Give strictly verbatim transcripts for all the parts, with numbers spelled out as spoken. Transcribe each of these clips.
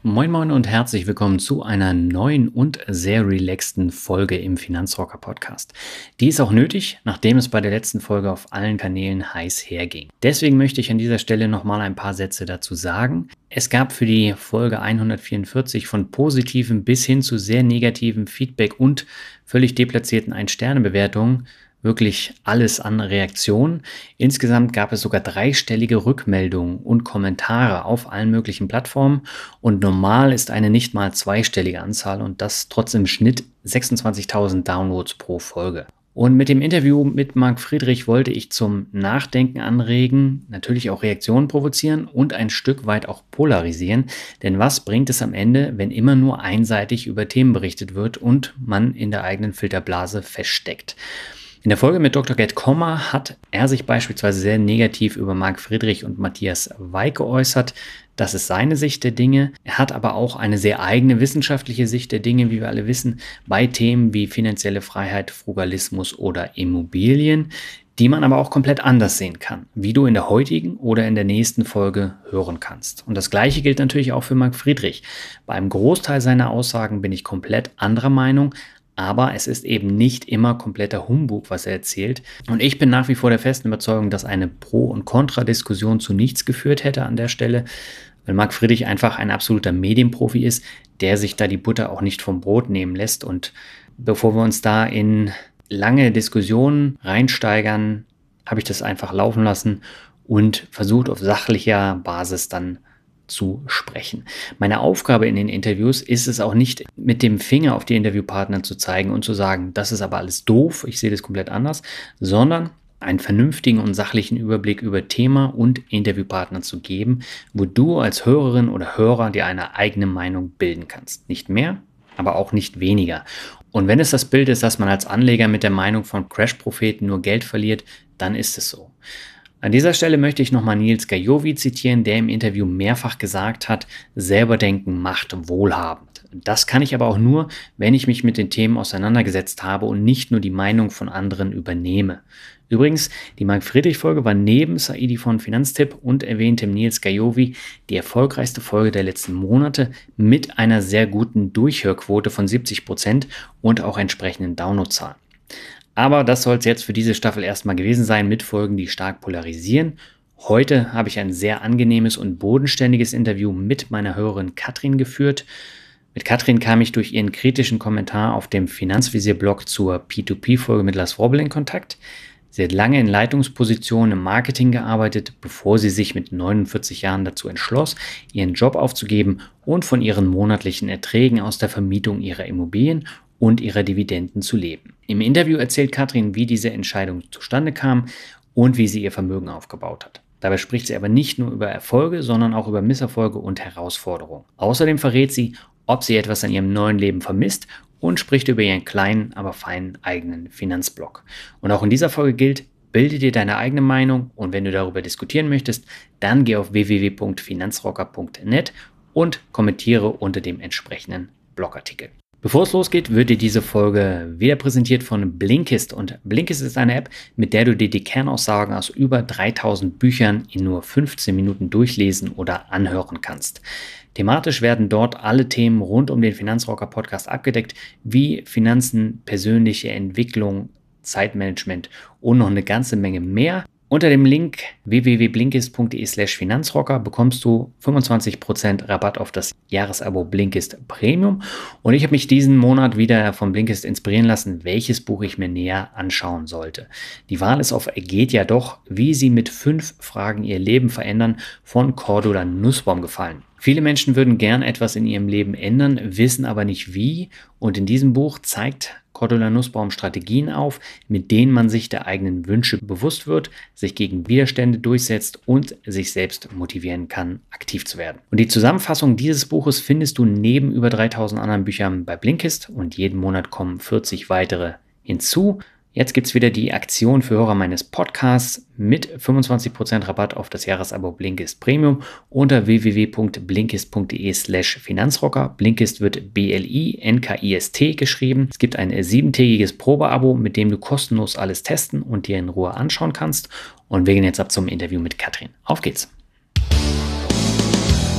Moin Moin und herzlich willkommen zu einer neuen und sehr relaxten Folge im Finanzrocker Podcast. Die ist auch nötig, nachdem es bei der letzten Folge auf allen Kanälen heiß herging. Deswegen möchte ich an dieser Stelle nochmal ein paar Sätze dazu sagen. Es gab für die Folge hundertvierundvierzig von positivem bis hin zu sehr negativem Feedback und völlig deplatzierten ein-Sterne-Bewertungen wirklich alles an Reaktionen. Insgesamt gab es sogar dreistellige Rückmeldungen und Kommentare auf allen möglichen Plattformen und normal ist eine nicht mal zweistellige Anzahl und das trotz im Schnitt sechsundzwanzigtausend Downloads pro Folge. Und mit dem Interview mit Marc Friedrich wollte ich zum Nachdenken anregen, natürlich auch Reaktionen provozieren und ein Stück weit auch polarisieren. Denn was bringt es am Ende, wenn immer nur einseitig über Themen berichtet wird und man in der eigenen Filterblase feststeckt? In der Folge mit Doktor Gerd Kommer hat er sich beispielsweise sehr negativ über Marc Friedrich und Matthias Weik geäußert. Das ist seine Sicht der Dinge. Er hat aber auch eine sehr eigene wissenschaftliche Sicht der Dinge, wie wir alle wissen, bei Themen wie finanzielle Freiheit, Frugalismus oder Immobilien, die man aber auch komplett anders sehen kann, wie du in der heutigen oder in der nächsten Folge hören kannst. Und das Gleiche gilt natürlich auch für Marc Friedrich. Bei einem Großteil seiner Aussagen bin ich komplett anderer Meinung, aber es ist eben nicht immer kompletter Humbug, was er erzählt. Und ich bin nach wie vor der festen Überzeugung, dass eine Pro- und Kontra-Diskussion zu nichts geführt hätte an der Stelle, weil Marc Friedrich einfach ein absoluter Medienprofi ist, der sich da die Butter auch nicht vom Brot nehmen lässt. Und bevor wir uns da in lange Diskussionen reinsteigern, habe ich das einfach laufen lassen und versucht auf sachlicher Basis dann zu sprechen. Meine Aufgabe in den Interviews ist es auch nicht, mit dem Finger auf die Interviewpartner zu zeigen und zu sagen, das ist aber alles doof, ich sehe das komplett anders, sondern einen vernünftigen und sachlichen Überblick über Thema und Interviewpartner zu geben, wo du als Hörerin oder Hörer dir eine eigene Meinung bilden kannst. Nicht mehr, aber auch nicht weniger. Und wenn es das Bild ist, dass man als Anleger mit der Meinung von Crash-Propheten nur Geld verliert, dann ist es so. An dieser Stelle möchte ich nochmal Nils Gajovi zitieren, der im Interview mehrfach gesagt hat, selber denken macht wohlhabend. Das kann ich aber auch nur, wenn ich mich mit den Themen auseinandergesetzt habe und nicht nur die Meinung von anderen übernehme. Übrigens, die Marc-Friedrich-Folge war neben Saidi von Finanztipp und erwähntem Nils Gajovi die erfolgreichste Folge der letzten Monate mit einer sehr guten Durchhörquote von siebzig Prozent und auch entsprechenden Downloadzahlen. Aber das soll es jetzt für diese Staffel erstmal gewesen sein mit Folgen, die stark polarisieren. Heute habe ich ein sehr angenehmes und bodenständiges Interview mit meiner Hörerin Katrin geführt. Mit Katrin kam ich durch ihren kritischen Kommentar auf dem Finanzvisier-Blog zur P zwei P-Folge mit Lars Wrobel in Kontakt. Sie hat lange in Leitungspositionen im Marketing gearbeitet, bevor sie sich mit neunundvierzig Jahren dazu entschloss, ihren Job aufzugeben und von ihren monatlichen Erträgen aus der Vermietung ihrer Immobilien und ihrer Dividenden zu leben. Im Interview erzählt Katrin, wie diese Entscheidung zustande kam und wie sie ihr Vermögen aufgebaut hat. Dabei spricht sie aber nicht nur über Erfolge, sondern auch über Misserfolge und Herausforderungen. Außerdem verrät sie, ob sie etwas an ihrem neuen Leben vermisst und spricht über ihren kleinen, aber feinen eigenen Finanzblog. Und auch in dieser Folge gilt, bilde dir deine eigene Meinung und wenn du darüber diskutieren möchtest, dann geh auf w w w punkt finanzrocker punkt net und kommentiere unter dem entsprechenden Blogartikel. Bevor es losgeht, wird dir diese Folge wieder präsentiert von Blinkist. Und Blinkist ist eine App, mit der du dir die Kernaussagen aus über dreitausend Büchern in nur fünfzehn Minuten durchlesen oder anhören kannst. Thematisch werden dort alle Themen rund um den Finanzrocker Podcast abgedeckt, wie Finanzen, persönliche Entwicklung, Zeitmanagement und noch eine ganze Menge mehr. Unter dem Link w w w punkt blinkist punkt de slash finanzrocker bekommst du fünfundzwanzig Prozent Rabatt auf das Jahresabo Blinkist Premium. Und ich habe mich diesen Monat wieder von Blinkist inspirieren lassen, welches Buch ich mir näher anschauen sollte. Die Wahl ist auf Geht ja doch, wie sie mit fünf Fragen ihr Leben verändern, von Cordula Nussbaum gefallen. Viele Menschen würden gern etwas in ihrem Leben ändern, wissen aber nicht wie. Und in diesem Buch zeigt Cordula Nussbaum Strategien auf, mit denen man sich der eigenen Wünsche bewusst wird, sich gegen Widerstände durchsetzt und sich selbst motivieren kann, aktiv zu werden. Und die Zusammenfassung dieses Buches findest du neben über dreitausend anderen Büchern bei Blinkist und jeden Monat kommen vierzig weitere hinzu. Jetzt gibt es wieder die Aktion für Hörer meines Podcasts mit fünfundzwanzig Prozent Rabatt auf das Jahresabo Blinkist Premium unter w w w punkt blinkist punkt de slash finanzrocker. Blinkist wird B L I N K I S T geschrieben. Es gibt ein siebentägiges Probeabo, mit dem du kostenlos alles testen und dir in Ruhe anschauen kannst. Und wir gehen jetzt ab zum Interview mit Katrin. Auf geht's!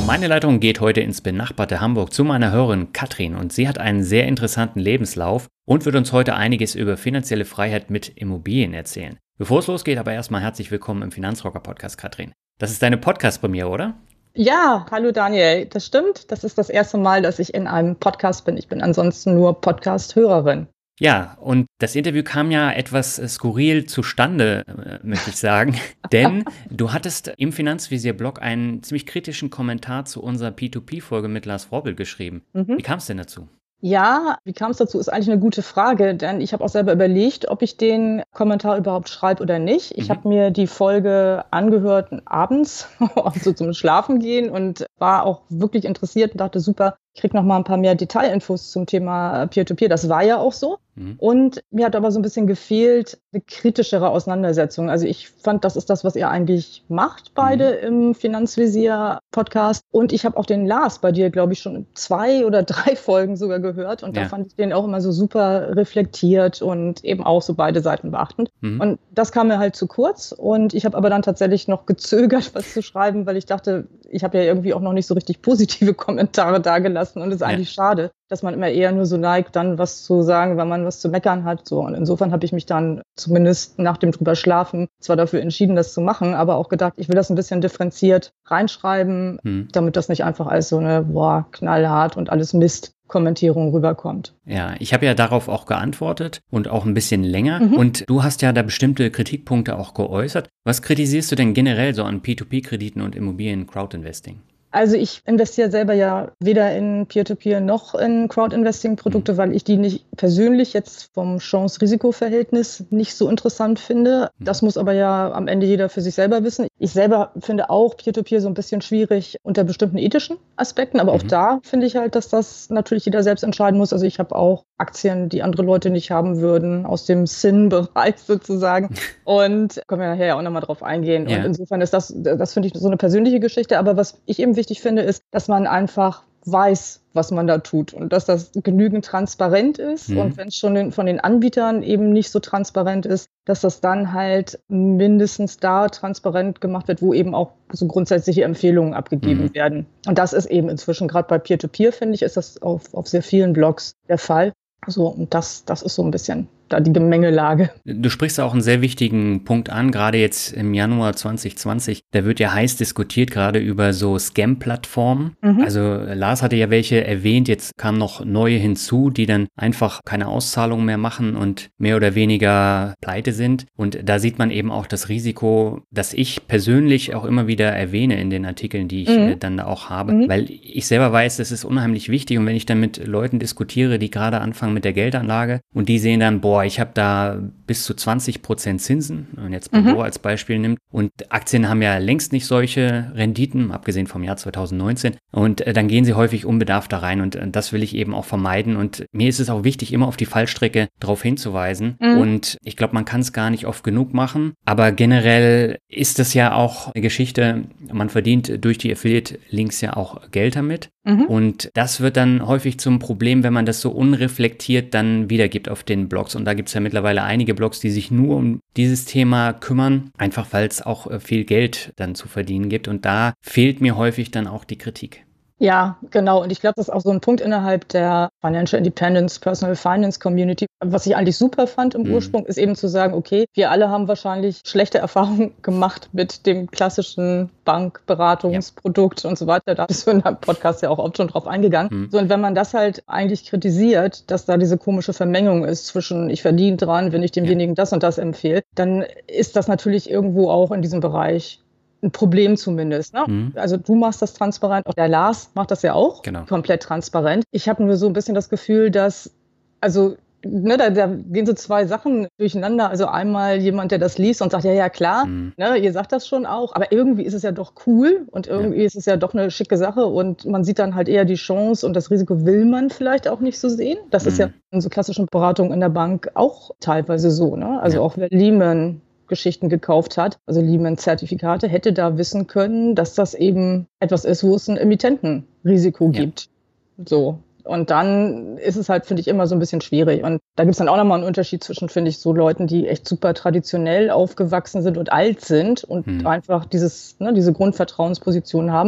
Meine Leitung geht heute ins benachbarte Hamburg zu meiner Hörerin Katrin und sie hat einen sehr interessanten Lebenslauf und wird uns heute einiges über finanzielle Freiheit mit Immobilien erzählen. Bevor es losgeht, aber erstmal herzlich willkommen im Finanzrocker-Podcast, Katrin. Das ist deine Podcast-Premiere, oder? Ja, hallo Daniel, das stimmt. Das ist das erste Mal, dass ich in einem Podcast bin. Ich bin ansonsten nur Podcast-Hörerin. Ja, und das Interview kam ja etwas skurril zustande, äh, möchte ich sagen, denn du hattest im Finanzvisier-Blog einen ziemlich kritischen Kommentar zu unserer P zwei P-Folge mit Lars Frorbel geschrieben. Mhm. Wie kam es denn dazu? Ja, wie kam es dazu, ist eigentlich eine gute Frage, denn ich habe auch selber überlegt, ob ich den Kommentar überhaupt schreibe oder nicht. Ich mhm. habe mir die Folge angehört abends, so zum Schlafen gehen und war auch wirklich interessiert und dachte, super, ich kriege noch mal ein paar mehr Detailinfos zum Thema Peer-to-Peer. Das war ja auch so. Mhm. Und mir hat aber so ein bisschen gefehlt, eine kritischere Auseinandersetzung. Also ich fand, das ist das, was ihr eigentlich macht, beide mhm. im Finanzvisier-Podcast. Und ich habe auch den Lars bei dir, glaube ich, schon zwei oder drei Folgen sogar gehört. Und ja. da fand ich den auch immer so super reflektiert und eben auch so beide Seiten beachtend. Mhm. Und das kam mir halt zu kurz. Und ich habe aber dann tatsächlich noch gezögert, was zu schreiben, weil ich dachte, ich habe ja irgendwie auch noch nicht so richtig positive Kommentare dagelassen. Und es ist eigentlich ja. schade, dass man immer eher nur so neigt, dann was zu sagen, wenn man was zu meckern hat. So. Und insofern habe ich mich dann zumindest nach dem drüber Schlafen zwar dafür entschieden, das zu machen, aber auch gedacht, ich will das ein bisschen differenziert reinschreiben, hm. damit das nicht einfach als so eine, boah, knallhart und alles Mist Kommentierung rüberkommt. Ja, ich habe ja darauf auch geantwortet und auch ein bisschen länger. Mhm. Und du hast ja da bestimmte Kritikpunkte auch geäußert. Was kritisierst du denn generell so an P zwei P-Krediten und Immobilien-Crowdinvesting? Also ich investiere selber ja weder in Peer-to-Peer noch in Crowd-Investing-Produkte, mhm. weil ich die nicht persönlich jetzt vom Chance-Risiko-Verhältnis nicht so interessant finde. Mhm. Das muss aber ja am Ende jeder für sich selber wissen. Ich selber finde auch Peer-to-Peer so ein bisschen schwierig unter bestimmten ethischen Aspekten, aber mhm. auch da finde ich halt, dass das natürlich jeder selbst entscheiden muss. Also ich habe auch Aktien, die andere Leute nicht haben würden, aus dem Sin-Bereich sozusagen. Und können wir nachher ja auch nochmal drauf eingehen. Ja. Und insofern ist das, das finde ich so eine persönliche Geschichte. Aber was ich eben wichtig finde, ist, dass man einfach weiß, was man da tut und dass das genügend transparent ist. Mhm. Und wenn es schon von den Anbietern eben nicht so transparent ist, dass das dann halt mindestens da transparent gemacht wird, wo eben auch so grundsätzliche Empfehlungen abgegeben mhm. werden. Und das ist eben inzwischen, gerade bei Peer-to-Peer, finde ich, ist das auf, auf sehr vielen Blogs der Fall. So, und das, das ist so ein bisschen da die Gemengelage. Du sprichst auch einen sehr wichtigen Punkt an, gerade jetzt im Januar zwanzig zwanzig. Da wird ja heiß diskutiert, gerade über so Scam-Plattformen. Mhm. Also Lars hatte ja welche erwähnt, jetzt kamen noch neue hinzu, die dann einfach keine Auszahlungen mehr machen und mehr oder weniger pleite sind. Und da sieht man eben auch das Risiko, das ich persönlich auch immer wieder erwähne in den Artikeln, die ich mhm. äh, dann auch habe. Mhm. Weil ich selber weiß, das ist unheimlich wichtig. Und wenn ich dann mit Leuten diskutiere, die gerade anfangen mit der Geldanlage und die sehen dann, boah, ich habe da bis zu zwanzig Prozent Zinsen, wenn man jetzt Bordeaux mhm. als Beispiel nimmt. Und Aktien haben ja längst nicht solche Renditen, abgesehen vom Jahr zwanzig neunzehn. Und äh, dann gehen sie häufig unbedarft da rein. Und äh, das will ich eben auch vermeiden. Und mir ist es auch wichtig, immer auf die Fallstrecke darauf hinzuweisen. Mhm. Und ich glaube, man kann es gar nicht oft genug machen. Aber generell ist es ja auch eine Geschichte, man verdient durch die Affiliate-Links ja auch Geld damit. Mhm. Und das wird dann häufig zum Problem, wenn man das so unreflektiert dann wiedergibt auf den Blogs. Und da gibt es ja mittlerweile einige Blogs, die sich nur um dieses Thema kümmern, einfach weil es auch viel Geld dann zu verdienen gibt. Und da fehlt mir häufig dann auch die Kritik. Ja, genau. Und ich glaube, das ist auch so ein Punkt innerhalb der Financial Independence, Personal Finance Community. Was ich eigentlich super fand im mhm. Ursprung, ist eben zu sagen, okay, wir alle haben wahrscheinlich schlechte Erfahrungen gemacht mit dem klassischen Bankberatungsprodukt ja. und so weiter. Da bist du in deinem Podcast ja auch oft schon drauf eingegangen. Mhm. So, und wenn man das halt eigentlich kritisiert, dass da diese komische Vermengung ist zwischen ich verdiene dran, wenn ich demjenigen ja. das und das empfehle, dann ist das natürlich irgendwo auch in diesem Bereich ein Problem zumindest. Ne? Mhm. Also du machst das transparent, auch der Lars macht das ja auch genau. komplett transparent. Ich habe nur so ein bisschen das Gefühl, dass, also ne, da, da gehen so zwei Sachen durcheinander. Also einmal jemand, der das liest und sagt, ja, ja, klar, mhm. ne, ihr sagt das schon auch, aber irgendwie ist es ja doch cool und irgendwie ja. ist es ja doch eine schicke Sache und man sieht dann halt eher die Chance und das Risiko will man vielleicht auch nicht so sehen. Das mhm. ist ja in so klassischen Beratungen in der Bank auch teilweise so. Ne? Also ja. auch wer Lehman Geschichten gekauft hat, also Lehman-Zertifikate, hätte da wissen können, dass das eben etwas ist, wo es ein Emittentenrisiko ja. gibt. So. Und dann ist es halt, finde ich, immer so ein bisschen schwierig. Und da gibt es dann auch nochmal einen Unterschied zwischen, finde ich, so Leuten, die echt super traditionell aufgewachsen sind und alt sind und hm. einfach dieses, ne, diese Grundvertrauensposition haben.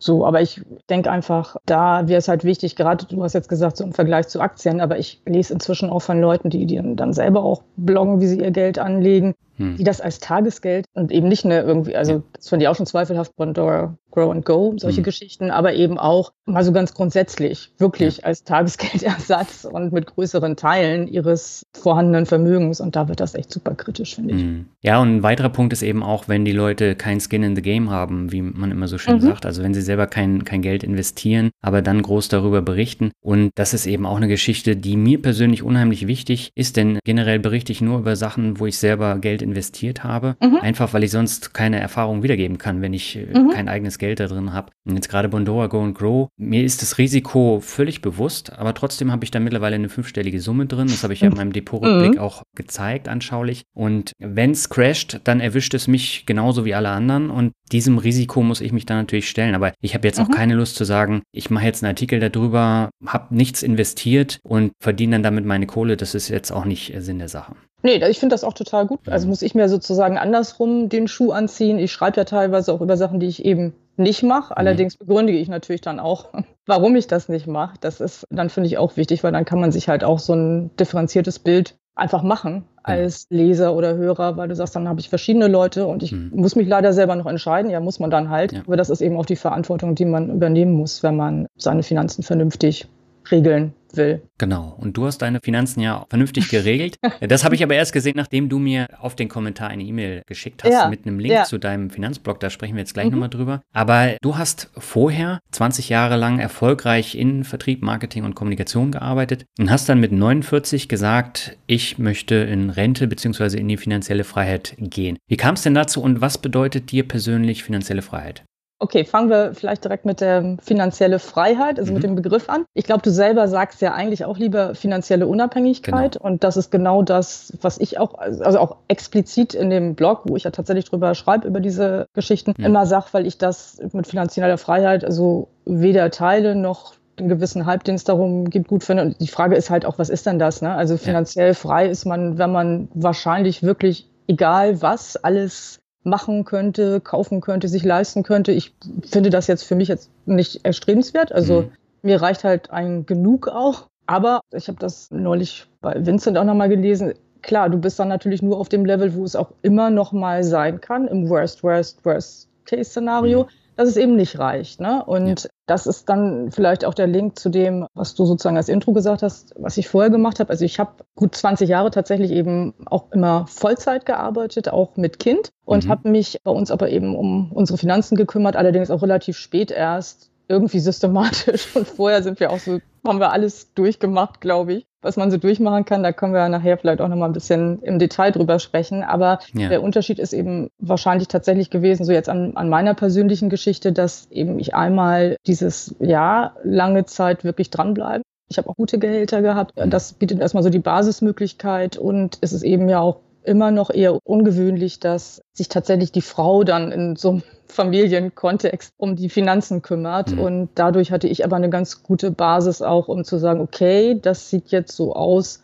So, aber ich denke einfach, da wäre es halt wichtig, gerade du hast jetzt gesagt, so im Vergleich zu Aktien, aber ich lese inzwischen auch von Leuten, die, die dann selber auch bloggen, wie sie ihr Geld anlegen, hm. die das als Tagesgeld und eben nicht eine irgendwie, also ja. das fand ich auch schon zweifelhaft, Bondora, Grow and Go, solche hm. Geschichten, aber eben auch mal so ganz grundsätzlich, wirklich ja. als Tagesgeldersatz und mit größeren Teilen ihres vorhandenen Vermögens, und da wird das echt super kritisch, finde ich. Hm. Ja, und ein weiterer Punkt ist eben auch, wenn die Leute kein Skin in the Game haben, wie man immer so schön mhm. sagt, also wenn sie selber kein, kein Geld investieren, aber dann groß darüber berichten, und das ist eben auch eine Geschichte, die mir persönlich unheimlich wichtig ist, denn generell berichte ich nur über Sachen, wo ich selber Geld investiert habe, mhm. einfach weil ich sonst keine Erfahrung wiedergeben kann, wenn ich mhm. kein eigenes Geld da drin habe. Und jetzt gerade Bondora Go and Grow, mir ist das Risiko völlig bewusst, aber trotzdem habe ich da mittlerweile eine fünfstellige Summe drin, das habe ich ja in meinem Depotrückblick mhm. auch gezeigt, anschaulich, und wenn es crasht, dann erwischt es mich genauso wie alle anderen, und diesem Risiko muss ich mich dann natürlich stellen, aber ich habe jetzt mhm. auch keine Lust zu sagen, ich mache jetzt einen Artikel darüber, habe nichts investiert und verdiene dann damit meine Kohle, das ist jetzt auch nicht Sinn der Sache. Nee, ich finde das auch total gut. Also muss ich mir sozusagen andersrum den Schuh anziehen. Ich schreibe ja teilweise auch über Sachen, die ich eben nicht mache. Allerdings begründige ich natürlich dann auch, warum ich das nicht mache. Das ist dann, finde ich, auch wichtig, weil dann kann man sich halt auch so ein differenziertes Bild einfach machen als Leser oder Hörer, weil du sagst, dann habe ich verschiedene Leute und ich mhm. muss mich leider selber noch entscheiden. Ja, muss man dann halt. Ja. Aber das ist eben auch die Verantwortung, die man übernehmen muss, wenn man seine Finanzen vernünftig regeln will. Genau. Und du hast deine Finanzen ja vernünftig geregelt. Das habe ich aber erst gesehen, nachdem du mir auf den Kommentar eine E-Mail geschickt hast ja, mit einem Link ja. zu deinem Finanzblog. Da sprechen wir jetzt gleich mhm. nochmal drüber. Aber du hast vorher zwanzig Jahre lang erfolgreich in Vertrieb, Marketing und Kommunikation gearbeitet und hast dann mit neunundvierzig gesagt, ich möchte in Rente bzw. in die finanzielle Freiheit gehen. Wie kam es denn dazu und was bedeutet dir persönlich finanzielle Freiheit? Okay, fangen wir vielleicht direkt mit der finanzielle Freiheit, also mhm. mit dem Begriff an. Ich glaube, du selber sagst ja eigentlich auch lieber finanzielle Unabhängigkeit. Genau. Und das ist genau das, was ich auch, also auch explizit in dem Blog, wo ich ja tatsächlich drüber schreibe, über diese Geschichten, ja. immer sage, weil ich das mit finanzieller Freiheit also weder teile noch einen gewissen Hype, den es darum gibt, gut finde. Und die Frage ist halt auch, was ist denn das? Ne? Also finanziell ja. frei ist man, wenn man wahrscheinlich wirklich, egal was, alles machen könnte, kaufen könnte, sich leisten könnte. Ich finde das jetzt für mich jetzt nicht erstrebenswert. Also mhm. mir reicht halt ein genug auch. Aber ich habe das neulich bei Vincent auch nochmal gelesen. Klar, du bist dann natürlich nur auf dem Level, wo es auch immer noch mal sein kann, im Worst, Worst, Worst-Case-Szenario, mhm. dass es eben nicht reicht. Ne? Und ja. das ist dann vielleicht auch der Link zu dem, was du sozusagen als Intro gesagt hast, was ich vorher gemacht habe. Also ich habe gut zwanzig Jahre tatsächlich eben auch immer Vollzeit gearbeitet, auch mit Kind. Und mhm. habe mich bei uns aber eben um unsere Finanzen gekümmert, allerdings auch relativ spät erst, irgendwie systematisch. Und vorher sind wir auch so, haben wir alles durchgemacht, glaube ich, was man so durchmachen kann. Da können wir nachher vielleicht auch noch mal ein bisschen im Detail drüber sprechen. Aber ja. der Unterschied ist eben wahrscheinlich tatsächlich gewesen, so jetzt an, an meiner persönlichen Geschichte, dass eben ich einmal dieses Jahr lange Zeit wirklich dranbleiben. Ich habe auch gute Gehälter gehabt. Das bietet erstmal so die Basismöglichkeit. Und es ist eben ja auch immer noch eher ungewöhnlich, dass sich tatsächlich die Frau dann in so einem Familienkontext um die Finanzen kümmert. Mhm. Und dadurch hatte ich aber eine ganz gute Basis auch, um zu sagen, okay, das sieht jetzt so aus,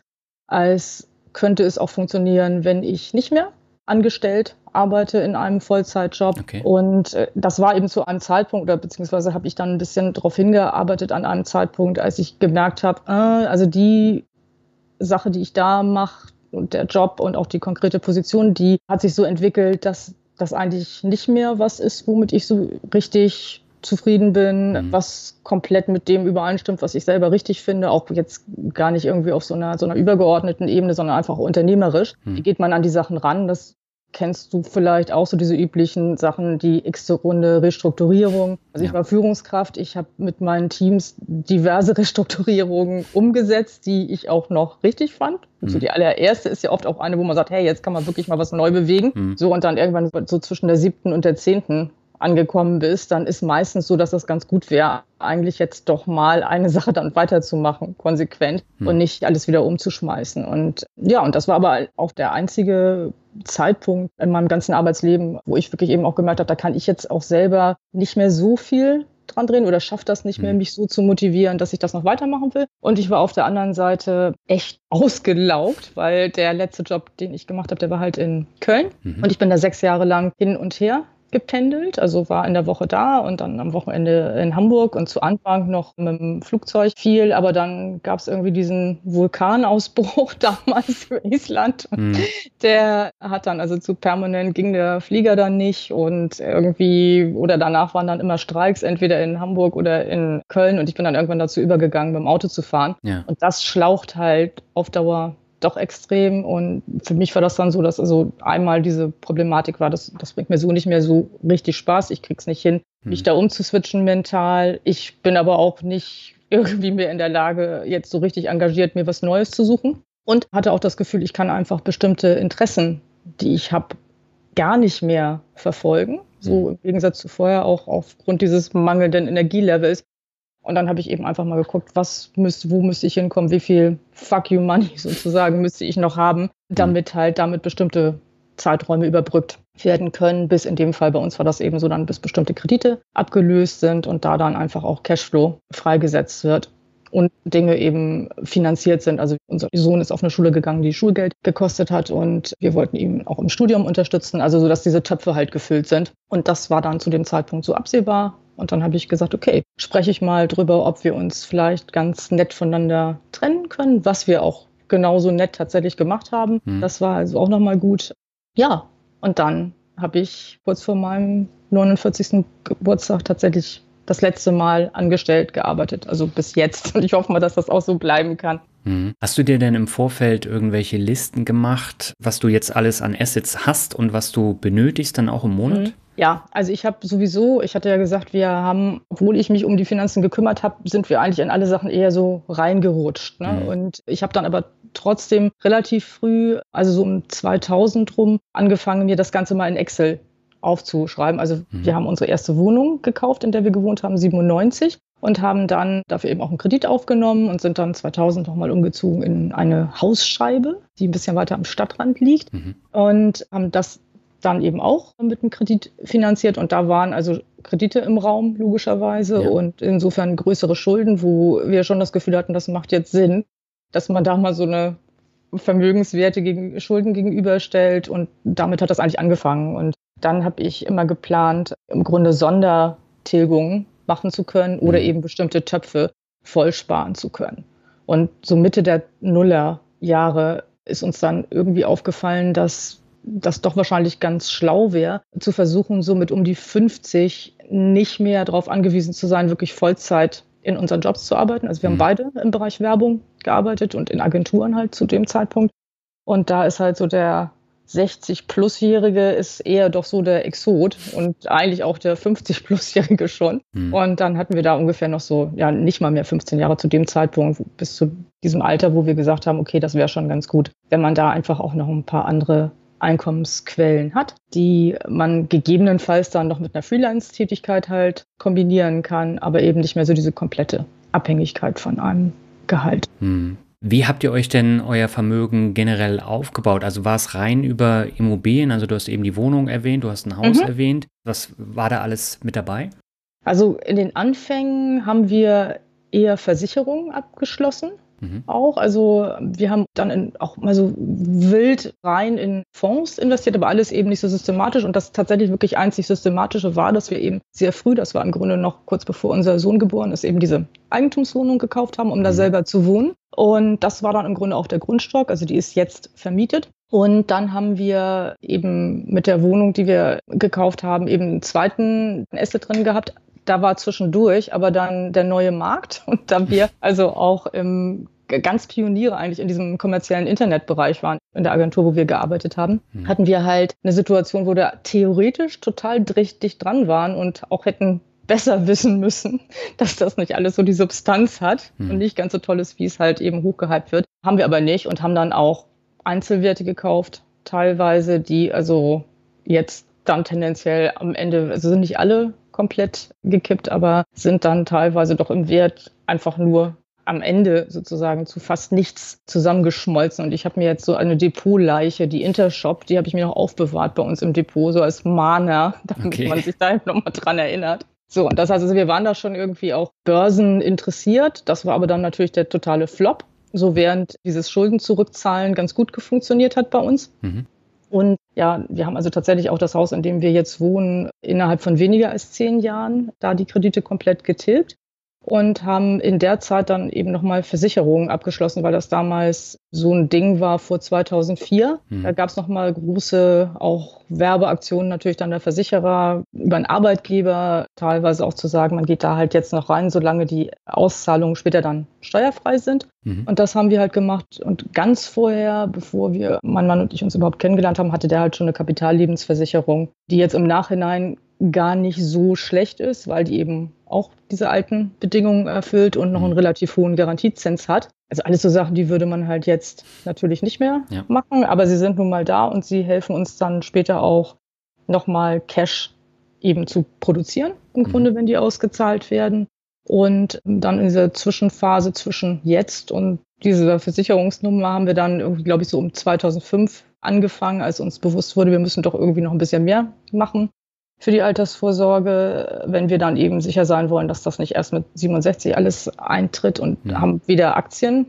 als könnte es auch funktionieren, wenn ich nicht mehr angestellt arbeite in einem Vollzeitjob. Okay. Und äh, das war eben zu einem Zeitpunkt, oder beziehungsweise habe ich dann ein bisschen darauf hingearbeitet an einem Zeitpunkt, als ich gemerkt habe, äh, also die Sache, die ich da mache, und der Job und auch die konkrete Position, die hat sich so entwickelt, dass das eigentlich nicht mehr was ist, womit ich so richtig zufrieden bin, mhm. was komplett mit dem übereinstimmt, was ich selber richtig finde, auch jetzt gar nicht irgendwie auf so einer, so einer übergeordneten Ebene, sondern einfach unternehmerisch. Mhm. Wie geht man an die Sachen ran? Das kennst du vielleicht auch, so diese üblichen Sachen, die x-te Runde Restrukturierung. Also ja. ich war Führungskraft, ich habe mit meinen Teams diverse Restrukturierungen umgesetzt, die ich auch noch richtig fand. Mhm. So die allererste ist ja oft auch eine, wo man sagt, hey, jetzt kann man wirklich mal was neu bewegen. Mhm. So und dann irgendwann so zwischen der siebten und der zehnten angekommen bist, dann ist meistens so, dass das ganz gut wäre, eigentlich jetzt doch mal eine Sache dann weiterzumachen, konsequent hm. und nicht alles wieder umzuschmeißen. Und ja, und das war aber auch der einzige Zeitpunkt in meinem ganzen Arbeitsleben, wo ich wirklich eben auch gemerkt habe, da kann ich jetzt auch selber nicht mehr so viel dran drehen oder schaffe das nicht mehr, mich so zu motivieren, dass ich das noch weitermachen will. Und ich war auf der anderen Seite echt ausgelaugt, weil der letzte Job, den ich gemacht habe, der war halt in Köln. Mhm. Und ich bin da sechs Jahre lang hin und her gependelt, also war in der Woche da und dann am Wochenende in Hamburg und zu Anfang noch mit dem Flugzeug viel, aber dann gab es irgendwie diesen Vulkanausbruch damals für Island. Mhm. Der hat dann also zu permanent ging der Flieger dann nicht und irgendwie oder danach waren dann immer Streiks, entweder in Hamburg oder in Köln und ich bin dann irgendwann dazu übergegangen, mit dem Auto zu fahren. Ja. Und das schlaucht halt auf Dauer doch extrem und für mich war das dann so, dass also einmal diese Problematik war, das, das bringt mir so nicht mehr so richtig Spaß, ich krieg's nicht hin, mich hm. da umzuswitchen mental, ich bin aber auch nicht irgendwie mehr in der Lage, jetzt so richtig engagiert mir was Neues zu suchen und hatte auch das Gefühl, ich kann einfach bestimmte Interessen, die ich habe, gar nicht mehr verfolgen, so im Gegensatz zu vorher auch aufgrund dieses mangelnden Energielevels. Und dann habe ich eben einfach mal geguckt, was müsste, wo müsste ich hinkommen, wie viel Fuck you Money sozusagen müsste ich noch haben, damit halt damit bestimmte Zeiträume überbrückt werden können. Bis in dem Fall bei uns war das eben so dann, bis bestimmte Kredite abgelöst sind und da dann einfach auch Cashflow freigesetzt wird und Dinge eben finanziert sind. Also unser Sohn ist auf eine Schule gegangen, die Schulgeld gekostet hat und wir wollten ihn auch im Studium unterstützen, also so, dass diese Töpfe halt gefüllt sind. Und das war dann zu dem Zeitpunkt so absehbar. Und dann habe ich gesagt, okay, spreche ich mal drüber, ob wir uns vielleicht ganz nett voneinander trennen können, was wir auch genauso nett tatsächlich gemacht haben. Mhm. Das war also auch nochmal gut. Ja, und dann habe ich kurz vor meinem neunundvierzigsten Geburtstag tatsächlich das letzte Mal angestellt gearbeitet, also bis jetzt. Und ich hoffe mal, dass das auch so bleiben kann. Mhm. Hast du dir denn im Vorfeld irgendwelche Listen gemacht, was du jetzt alles an Assets hast und was du benötigst dann auch im Monat? Mhm. Ja, also ich habe sowieso, ich hatte ja gesagt, wir haben, obwohl ich mich um die Finanzen gekümmert habe, sind wir eigentlich in alle Sachen eher so reingerutscht. Ne? Mhm. Und ich habe dann aber trotzdem relativ früh, also so um zweitausend rum, angefangen, mir das Ganze mal in Excel aufzuschreiben. Also mhm. wir haben unsere erste Wohnung gekauft, in der wir gewohnt haben, siebenundneunzig. Und haben dann dafür eben auch einen Kredit aufgenommen und sind dann zweitausend nochmal umgezogen in eine Hausscheibe, die ein bisschen weiter am Stadtrand liegt. Mhm. Und haben das dann eben auch mit einem Kredit finanziert. Und da waren also Kredite im Raum, logischerweise. Ja. Und insofern größere Schulden, wo wir schon das Gefühl hatten, das macht jetzt Sinn, dass man da mal so eine Vermögenswerte gegen Schulden gegenüberstellt. Und damit hat das eigentlich angefangen. Und dann habe ich immer geplant, im Grunde Sondertilgungen machen zu können oder mhm. eben bestimmte Töpfe vollsparen zu können. Und so Mitte der Nullerjahre ist uns dann irgendwie aufgefallen, dass das doch wahrscheinlich ganz schlau wäre, zu versuchen, so mit um die fünfzig nicht mehr darauf angewiesen zu sein, wirklich Vollzeit in unseren Jobs zu arbeiten. Also wir mhm. haben beide im Bereich Werbung gearbeitet und in Agenturen halt zu dem Zeitpunkt. Und da ist halt so der sechzig-Plus-Jährige ist eher doch so der Exot und eigentlich auch der fünfzig-Plus-Jährige schon. Mhm. Und dann hatten wir da ungefähr noch so, ja, nicht mal mehr fünfzehn Jahre zu dem Zeitpunkt, bis zu diesem Alter, wo wir gesagt haben, okay, das wäre schon ganz gut, wenn man da einfach auch noch ein paar andere Einkommensquellen hat, die man gegebenenfalls dann noch mit einer Freelance-Tätigkeit halt kombinieren kann, aber eben nicht mehr so diese komplette Abhängigkeit von einem Gehalt. Mhm. Wie habt ihr euch denn euer Vermögen generell aufgebaut? Also war es rein über Immobilien? Also du hast eben die Wohnung erwähnt, du hast ein Haus mhm. erwähnt. Was war da alles mit dabei? Also in den Anfängen haben wir eher Versicherungen abgeschlossen. Mhm. Auch, also wir haben dann in, auch mal so wild rein in Fonds investiert, aber alles eben nicht so systematisch. Und das tatsächlich wirklich einzig Systematische war, dass wir eben sehr früh, das war im Grunde noch kurz bevor unser Sohn geboren ist, eben diese Eigentumswohnung gekauft haben, um mhm. da selber zu wohnen. Und das war dann im Grunde auch der Grundstock, also die ist jetzt vermietet. Und dann haben wir eben mit der Wohnung, die wir gekauft haben, eben einen zweiten Asset drin gehabt. Da war zwischendurch aber dann der neue Markt und da wir also auch im, ganz Pioniere eigentlich in diesem kommerziellen Internetbereich waren, in der Agentur, wo wir gearbeitet haben, mhm. hatten wir halt eine Situation, wo wir theoretisch total dicht dran waren und auch hätten besser wissen müssen, dass das nicht alles so die Substanz hat mhm. und nicht ganz so toll ist, wie es halt eben hochgehypt wird. Haben wir aber nicht und haben dann auch Einzelwerte gekauft, teilweise, die also jetzt dann tendenziell am Ende, also sind nicht alle komplett gekippt, aber sind dann teilweise doch im Wert einfach nur am Ende sozusagen zu fast nichts zusammengeschmolzen. Und ich habe mir jetzt so eine Depotleiche, die Intershop, die habe ich mir noch aufbewahrt bei uns im Depot, so als Mahner, damit okay. man sich da nochmal dran erinnert. So, und das heißt, also wir waren da schon irgendwie auch Börsen interessiert. Das war aber dann natürlich der totale Flop. So während dieses Schulden zurückzahlen ganz gut funktioniert hat bei uns. Mhm. Und ja, wir haben also tatsächlich auch das Haus, in dem wir jetzt wohnen, innerhalb von weniger als zehn Jahren da die Kredite komplett getilgt und haben in der Zeit dann eben nochmal Versicherungen abgeschlossen, weil das damals so ein Ding war vor zweitausendvier. Mhm. Da gab es nochmal große auch Werbeaktionen natürlich dann der Versicherer über einen Arbeitgeber, teilweise auch zu sagen, man geht da halt jetzt noch rein, solange die Auszahlungen später dann steuerfrei sind. Mhm. Und das haben wir halt gemacht. Und ganz vorher, bevor wir, mein Mann und ich uns überhaupt kennengelernt haben, hatte der halt schon eine Kapitallebensversicherung, die jetzt im Nachhinein gar nicht so schlecht ist, weil die eben auch diese alten Bedingungen erfüllt und noch einen relativ hohen Garantiezins hat. Also alles so Sachen, die würde man halt jetzt natürlich nicht mehr ja. machen, aber sie sind nun mal da und sie helfen uns dann später auch nochmal Cash eben zu produzieren, im mhm. Grunde, wenn die ausgezahlt werden. Und dann in dieser Zwischenphase zwischen jetzt und dieser Versicherungsnummer haben wir dann irgendwie, glaube ich, so um zweitausendfünf angefangen, als uns bewusst wurde, wir müssen doch irgendwie noch ein bisschen mehr machen für die Altersvorsorge, wenn wir dann eben sicher sein wollen, dass das nicht erst mit siebenundsechzig alles eintritt und mhm. haben wieder Aktien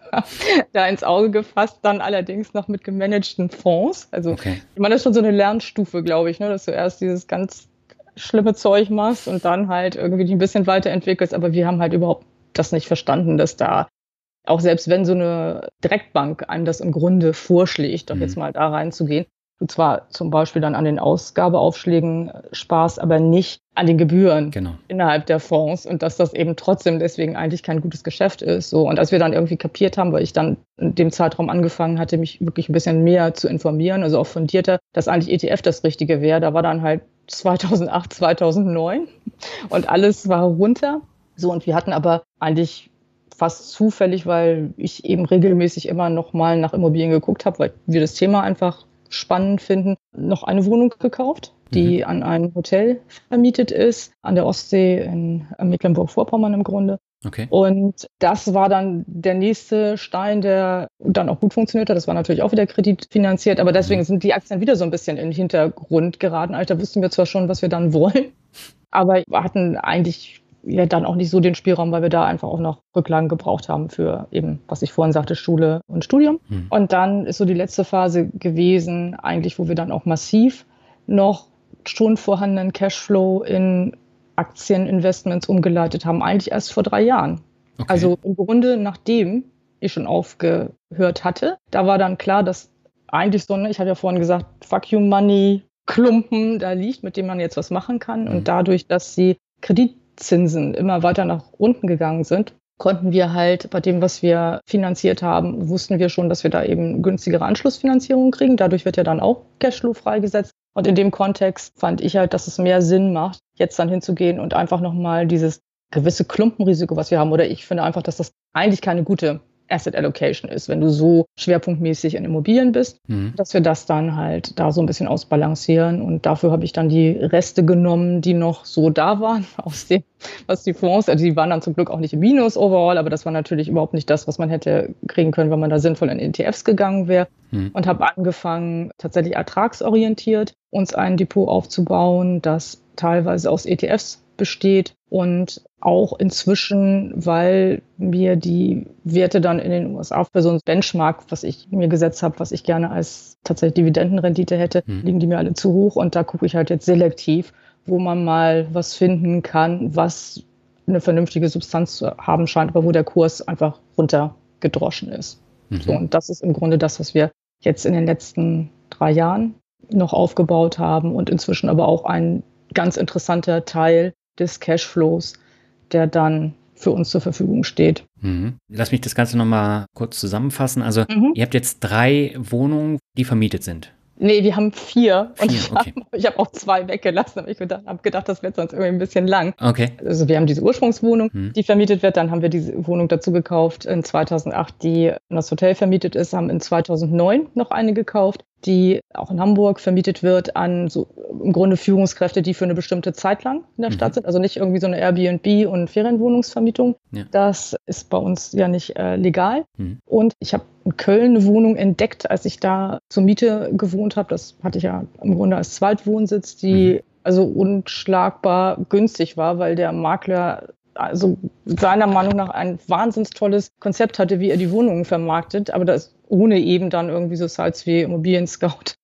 da ins Auge gefasst, dann allerdings noch mit gemanagten Fonds. Also okay. ich meine, das ist schon so eine Lernstufe, glaube ich, ne, dass du erst dieses ganz schlimme Zeug machst und dann halt irgendwie dich ein bisschen weiterentwickelst. Aber wir haben halt überhaupt das nicht verstanden, dass da, auch selbst wenn so eine Direktbank einem das im Grunde vorschlägt, doch mhm. jetzt mal da reinzugehen, du zwar zum Beispiel dann an den Ausgabeaufschlägen sparst, aber nicht an den Gebühren genau. innerhalb der Fonds und dass das eben trotzdem deswegen eigentlich kein gutes Geschäft ist. So. Und als wir dann irgendwie kapiert haben, weil ich dann in dem Zeitraum angefangen hatte, mich wirklich ein bisschen mehr zu informieren, also auch fundierter, dass eigentlich E T F das Richtige wäre, da war dann halt zweitausendacht, zweitausendneun und alles war runter. So, und wir hatten aber eigentlich fast zufällig, weil ich eben regelmäßig immer noch mal nach Immobilien geguckt habe, weil wir das Thema einfach spannend finden, noch eine Wohnung gekauft, die mhm. an ein Hotel vermietet ist, an der Ostsee in Mecklenburg-Vorpommern im Grunde. Okay. Und das war dann der nächste Stein, der dann auch gut funktioniert hat. Das war natürlich auch wieder kreditfinanziert, aber deswegen mhm. sind die Aktien wieder so ein bisschen in den Hintergrund geraten. Also da wussten wir zwar schon, was wir dann wollen, aber wir hatten eigentlich ja dann auch nicht so den Spielraum, weil wir da einfach auch noch Rücklagen gebraucht haben für eben, was ich vorhin sagte, Schule und Studium. Hm. Und dann ist so die letzte Phase gewesen, eigentlich, wo wir dann auch massiv noch schon vorhandenen Cashflow in Aktieninvestments umgeleitet haben, eigentlich erst vor drei Jahren. Okay. Also im Grunde, nachdem ich schon aufgehört hatte, da war dann klar, dass eigentlich so, ich habe ja vorhin gesagt, Fuck you Money, Klumpen da liegt, mit dem man jetzt was machen kann. Hm. Und dadurch, dass die Kredit Zinsen immer weiter nach unten gegangen sind, konnten wir halt bei dem, was wir finanziert haben, wussten wir schon, dass wir da eben günstigere Anschlussfinanzierung kriegen. Dadurch wird ja dann auch Cashflow freigesetzt. Und in dem Kontext fand ich halt, dass es mehr Sinn macht, jetzt dann hinzugehen und einfach nochmal dieses gewisse Klumpenrisiko, was wir haben. Oder ich finde einfach, dass das eigentlich keine gute Asset Allocation ist, wenn du so schwerpunktmäßig in Immobilien bist, mhm. dass wir das dann halt da so ein bisschen ausbalancieren. Und dafür habe ich dann die Reste genommen, die noch so da waren aus dem, was die Fonds, also die waren dann zum Glück auch nicht im Minus overall, aber das war natürlich überhaupt nicht das, was man hätte kriegen können, wenn man da sinnvoll in E T Fs gegangen wäre. Mhm. Und habe angefangen, tatsächlich ertragsorientiert uns ein Depot aufzubauen, das teilweise aus E T Fs besteht und auch inzwischen, weil mir die Werte dann in den U S A für so ein Benchmark, was ich mir gesetzt habe, was ich gerne als tatsächlich Dividendenrendite hätte, mhm. liegen die mir alle zu hoch und da gucke ich halt jetzt selektiv, wo man mal was finden kann, was eine vernünftige Substanz zu haben scheint, aber wo der Kurs einfach runtergedroschen ist. Mhm. So, und das ist im Grunde das, was wir jetzt in den letzten drei Jahren noch aufgebaut haben und inzwischen aber auch ein ganz interessanter Teil des Cashflows, der dann für uns zur Verfügung steht. Mhm. Lass mich das Ganze nochmal kurz zusammenfassen. Also mhm. ihr habt jetzt drei Wohnungen, die vermietet sind. Nee, wir haben vier. vier und ich okay. habe hab auch zwei weggelassen, aber ich habe gedacht, das wird sonst irgendwie ein bisschen lang. Okay. Also wir haben diese Ursprungswohnung, hm. die vermietet wird. Dann haben wir diese Wohnung dazu gekauft in zweitausendacht, die in das Hotel vermietet ist. Haben in zweitausendneun noch eine gekauft, die auch in Hamburg vermietet wird an so im Grunde Führungskräfte, die für eine bestimmte Zeit lang in der mhm. Stadt sind. Also nicht irgendwie so eine Airbnb- und Ferienwohnungsvermietung. Ja. Das ist bei uns ja nicht äh, legal. Mhm. Und ich habe in Köln eine Wohnung entdeckt, als ich da zur Miete gewohnt habe. Das hatte ich ja im Grunde als Zweitwohnsitz, die mhm. also unschlagbar günstig war, weil der Makler also seiner Meinung nach ein wahnsinnig tolles Konzept hatte, wie er die Wohnungen vermarktet, aber das ohne eben dann irgendwie so Sites wie Immobilien Scout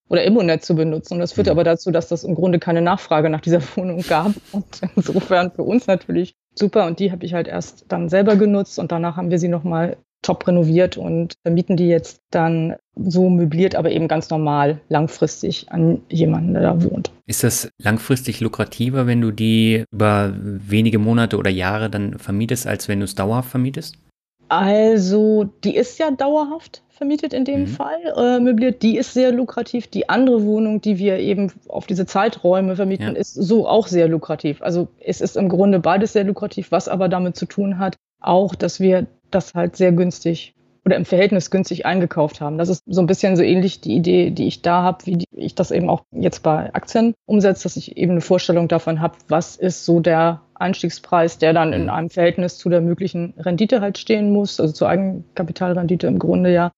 oder Immonet zu benutzen. Und das führte Mhm. aber dazu, dass das im Grunde keine Nachfrage nach dieser Wohnung gab. Und insofern für uns natürlich super. Und die habe ich halt erst dann selber genutzt und danach haben wir sie nochmal top renoviert und vermieten die jetzt dann so möbliert, aber eben ganz normal langfristig an jemanden, der da wohnt. Ist das langfristig lukrativer, wenn du die über wenige Monate oder Jahre dann vermietest, als wenn du es dauerhaft vermietest? Also, die ist ja dauerhaft vermietet in dem Mhm. Fall, äh, möbliert. Die ist sehr lukrativ. Die andere Wohnung, die wir eben auf diese Zeiträume vermieten, Ja. ist so auch sehr lukrativ. Also es ist im Grunde beides sehr lukrativ, was aber damit zu tun hat, auch, dass wir das halt sehr günstig oder im Verhältnis günstig eingekauft haben. Das ist so ein bisschen so ähnlich die Idee, die ich da habe, wie die, ich das eben auch jetzt bei Aktien umsetze, dass ich eben eine Vorstellung davon habe, was ist so der Einstiegspreis, der dann in Mhm. einem Verhältnis zu der möglichen Rendite halt stehen muss, also zur Eigenkapitalrendite im Grunde ja.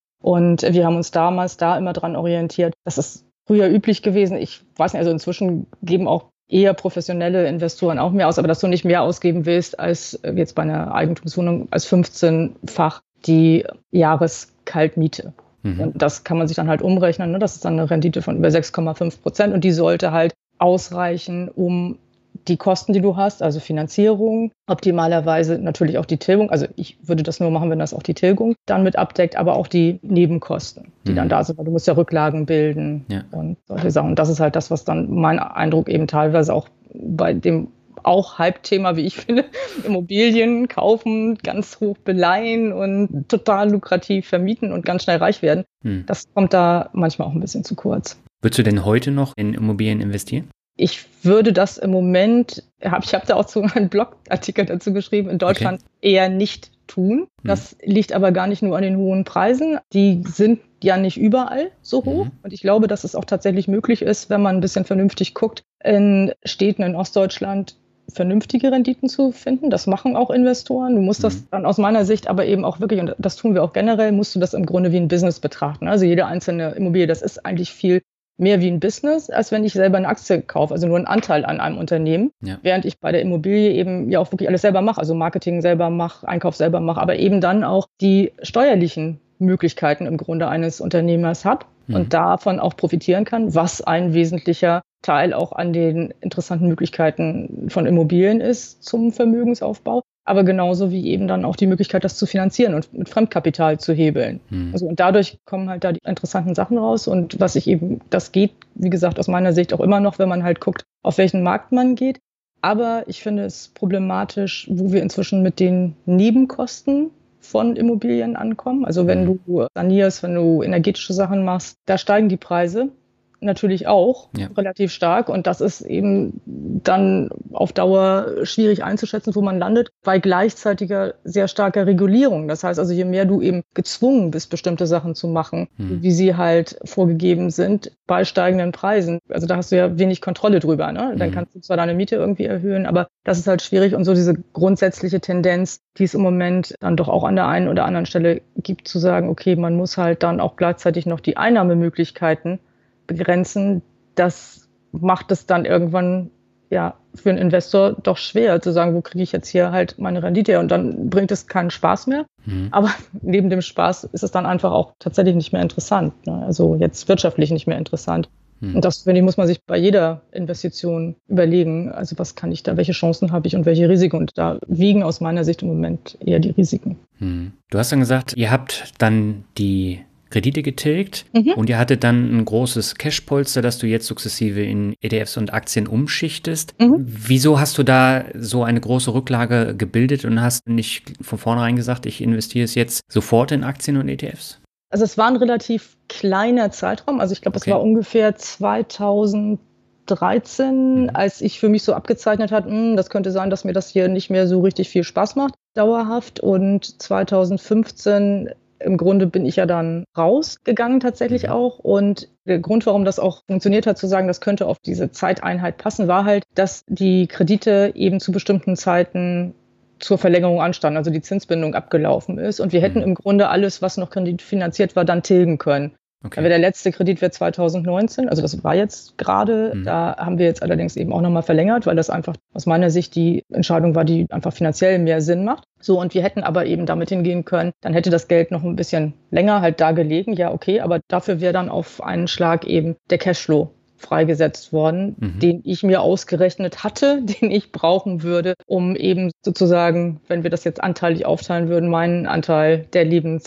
Und wir haben uns damals da immer dran orientiert. Das ist früher üblich gewesen. Ich weiß nicht, also inzwischen geben auch eher professionelle Investoren auch mehr aus, aber dass du nicht mehr ausgeben willst als jetzt bei einer Eigentumswohnung als fünfzehnfach die Jahreskaltmiete. Mhm. Und das kann man sich dann halt umrechnen. Ne? Das ist dann eine Rendite von über sechs Komma fünf Prozent und die sollte halt ausreichen, um die Kosten, die du hast, also Finanzierung, optimalerweise natürlich auch die Tilgung. Also ich würde das nur machen, wenn das auch die Tilgung dann mit abdeckt, aber auch die Nebenkosten, die Mhm. dann da sind, weil du musst ja Rücklagen bilden Ja. und solche Sachen. Und das ist halt das, was dann mein Eindruck eben teilweise auch bei dem auch Hype-Thema, wie ich finde, Immobilien kaufen, ganz hoch beleihen und total lukrativ vermieten und ganz schnell reich werden. Mhm. Das kommt da manchmal auch ein bisschen zu kurz. Würdest du denn heute noch in Immobilien investieren? Ich würde das im Moment, hab, ich habe da auch so einen Blogartikel dazu geschrieben, in Deutschland eher nicht tun. Das liegt aber gar nicht nur an den hohen Preisen. Die sind ja nicht überall so hoch. Mhm. Und ich glaube, dass es auch tatsächlich möglich ist, wenn man ein bisschen vernünftig guckt, in Städten in Ostdeutschland vernünftige Renditen zu finden. Das machen auch Investoren. Du musst Mhm. das dann aus meiner Sicht aber eben auch wirklich, und das tun wir auch generell, musst du das im Grunde wie ein Business betrachten. Also jede einzelne Immobilie, das ist eigentlich viel mehr wie ein Business, als wenn ich selber eine Aktie kaufe, also nur einen Anteil an einem Unternehmen, Ja. während ich bei der Immobilie eben ja auch wirklich alles selber mache, also Marketing selber mache, Einkauf selber mache, aber eben dann auch die steuerlichen Möglichkeiten im Grunde eines Unternehmers habe Mhm. und davon auch profitieren kann, was ein wesentlicher Teil auch an den interessanten Möglichkeiten von Immobilien ist zum Vermögensaufbau. Aber genauso wie eben dann auch die Möglichkeit, das zu finanzieren und mit Fremdkapital zu hebeln. Mhm. Also und dadurch kommen halt da die interessanten Sachen raus. Und was ich eben, das geht, wie gesagt, aus meiner Sicht auch immer noch, wenn man halt guckt, auf welchen Markt man geht. Aber ich finde es problematisch, wo wir inzwischen mit den Nebenkosten von Immobilien ankommen. Also wenn Mhm. du sanierst, wenn du energetische Sachen machst, da steigen die Preise natürlich auch Ja. relativ stark. Und das ist eben dann auf Dauer schwierig einzuschätzen, wo man landet, bei gleichzeitiger sehr starker Regulierung. Das heißt also, je mehr du eben gezwungen bist, bestimmte Sachen zu machen, Mhm. wie sie halt vorgegeben sind, bei steigenden Preisen. Also da hast du ja wenig Kontrolle drüber. Ne? Dann Mhm. kannst du zwar deine Miete irgendwie erhöhen, aber das ist halt schwierig. Und so diese grundsätzliche Tendenz, die es im Moment dann doch auch an der einen oder anderen Stelle gibt, zu sagen, okay, man muss halt dann auch gleichzeitig noch die Einnahmemöglichkeiten begrenzen, das macht es dann irgendwann ja für einen Investor doch schwer zu sagen, wo kriege ich jetzt hier halt meine Rendite her? Und dann bringt es keinen Spaß mehr. Mhm. Aber neben dem Spaß ist es dann einfach auch tatsächlich nicht mehr interessant. Ne? Also jetzt wirtschaftlich nicht mehr interessant. Mhm. Und das, finde ich, muss man sich bei jeder Investition überlegen. Also was kann ich da, welche Chancen habe ich und welche Risiken? Und da wiegen aus meiner Sicht im Moment eher die Risiken. Mhm. Du hast dann gesagt, ihr habt dann die Kredite getilgt Mhm. und ihr hattet dann ein großes Cashpolster, das du jetzt sukzessive in E T Fs und Aktien umschichtest. Mhm. Wieso hast du da so eine große Rücklage gebildet und hast nicht von vornherein gesagt, ich investiere es jetzt sofort in Aktien und E T Fs? Also es war ein relativ kleiner Zeitraum. Also ich glaube, es Okay. war ungefähr zweitausenddreizehn, Mhm. als ich für mich so abgezeichnet hat, hm, das könnte sein, dass mir das hier nicht mehr so richtig viel Spaß macht, dauerhaft. Und zweitausendfünfzehn im Grunde bin ich ja dann rausgegangen tatsächlich Mhm. auch. Und der Grund, warum das auch funktioniert hat, zu sagen, das könnte auf diese Zeiteinheit passen, war halt, dass die Kredite eben zu bestimmten Zeiten zur Verlängerung anstanden, also die Zinsbindung abgelaufen ist. Und wir hätten Mhm. im Grunde alles, was noch kreditfinanziert war, dann tilgen können. Okay. Aber der letzte Kredit wird zweitausendneunzehn, also das war jetzt gerade. Mhm. Da haben wir jetzt allerdings eben auch nochmal verlängert, weil das einfach aus meiner Sicht die Entscheidung war, die einfach finanziell mehr Sinn macht. So, und wir hätten aber eben damit hingehen können, dann hätte das Geld noch ein bisschen länger halt da gelegen. Ja, okay, aber dafür wäre dann auf einen Schlag eben der Cashflow freigesetzt worden, mhm. den ich mir ausgerechnet hatte, den ich brauchen würde, um eben sozusagen, wenn wir das jetzt anteilig aufteilen würden, meinen Anteil der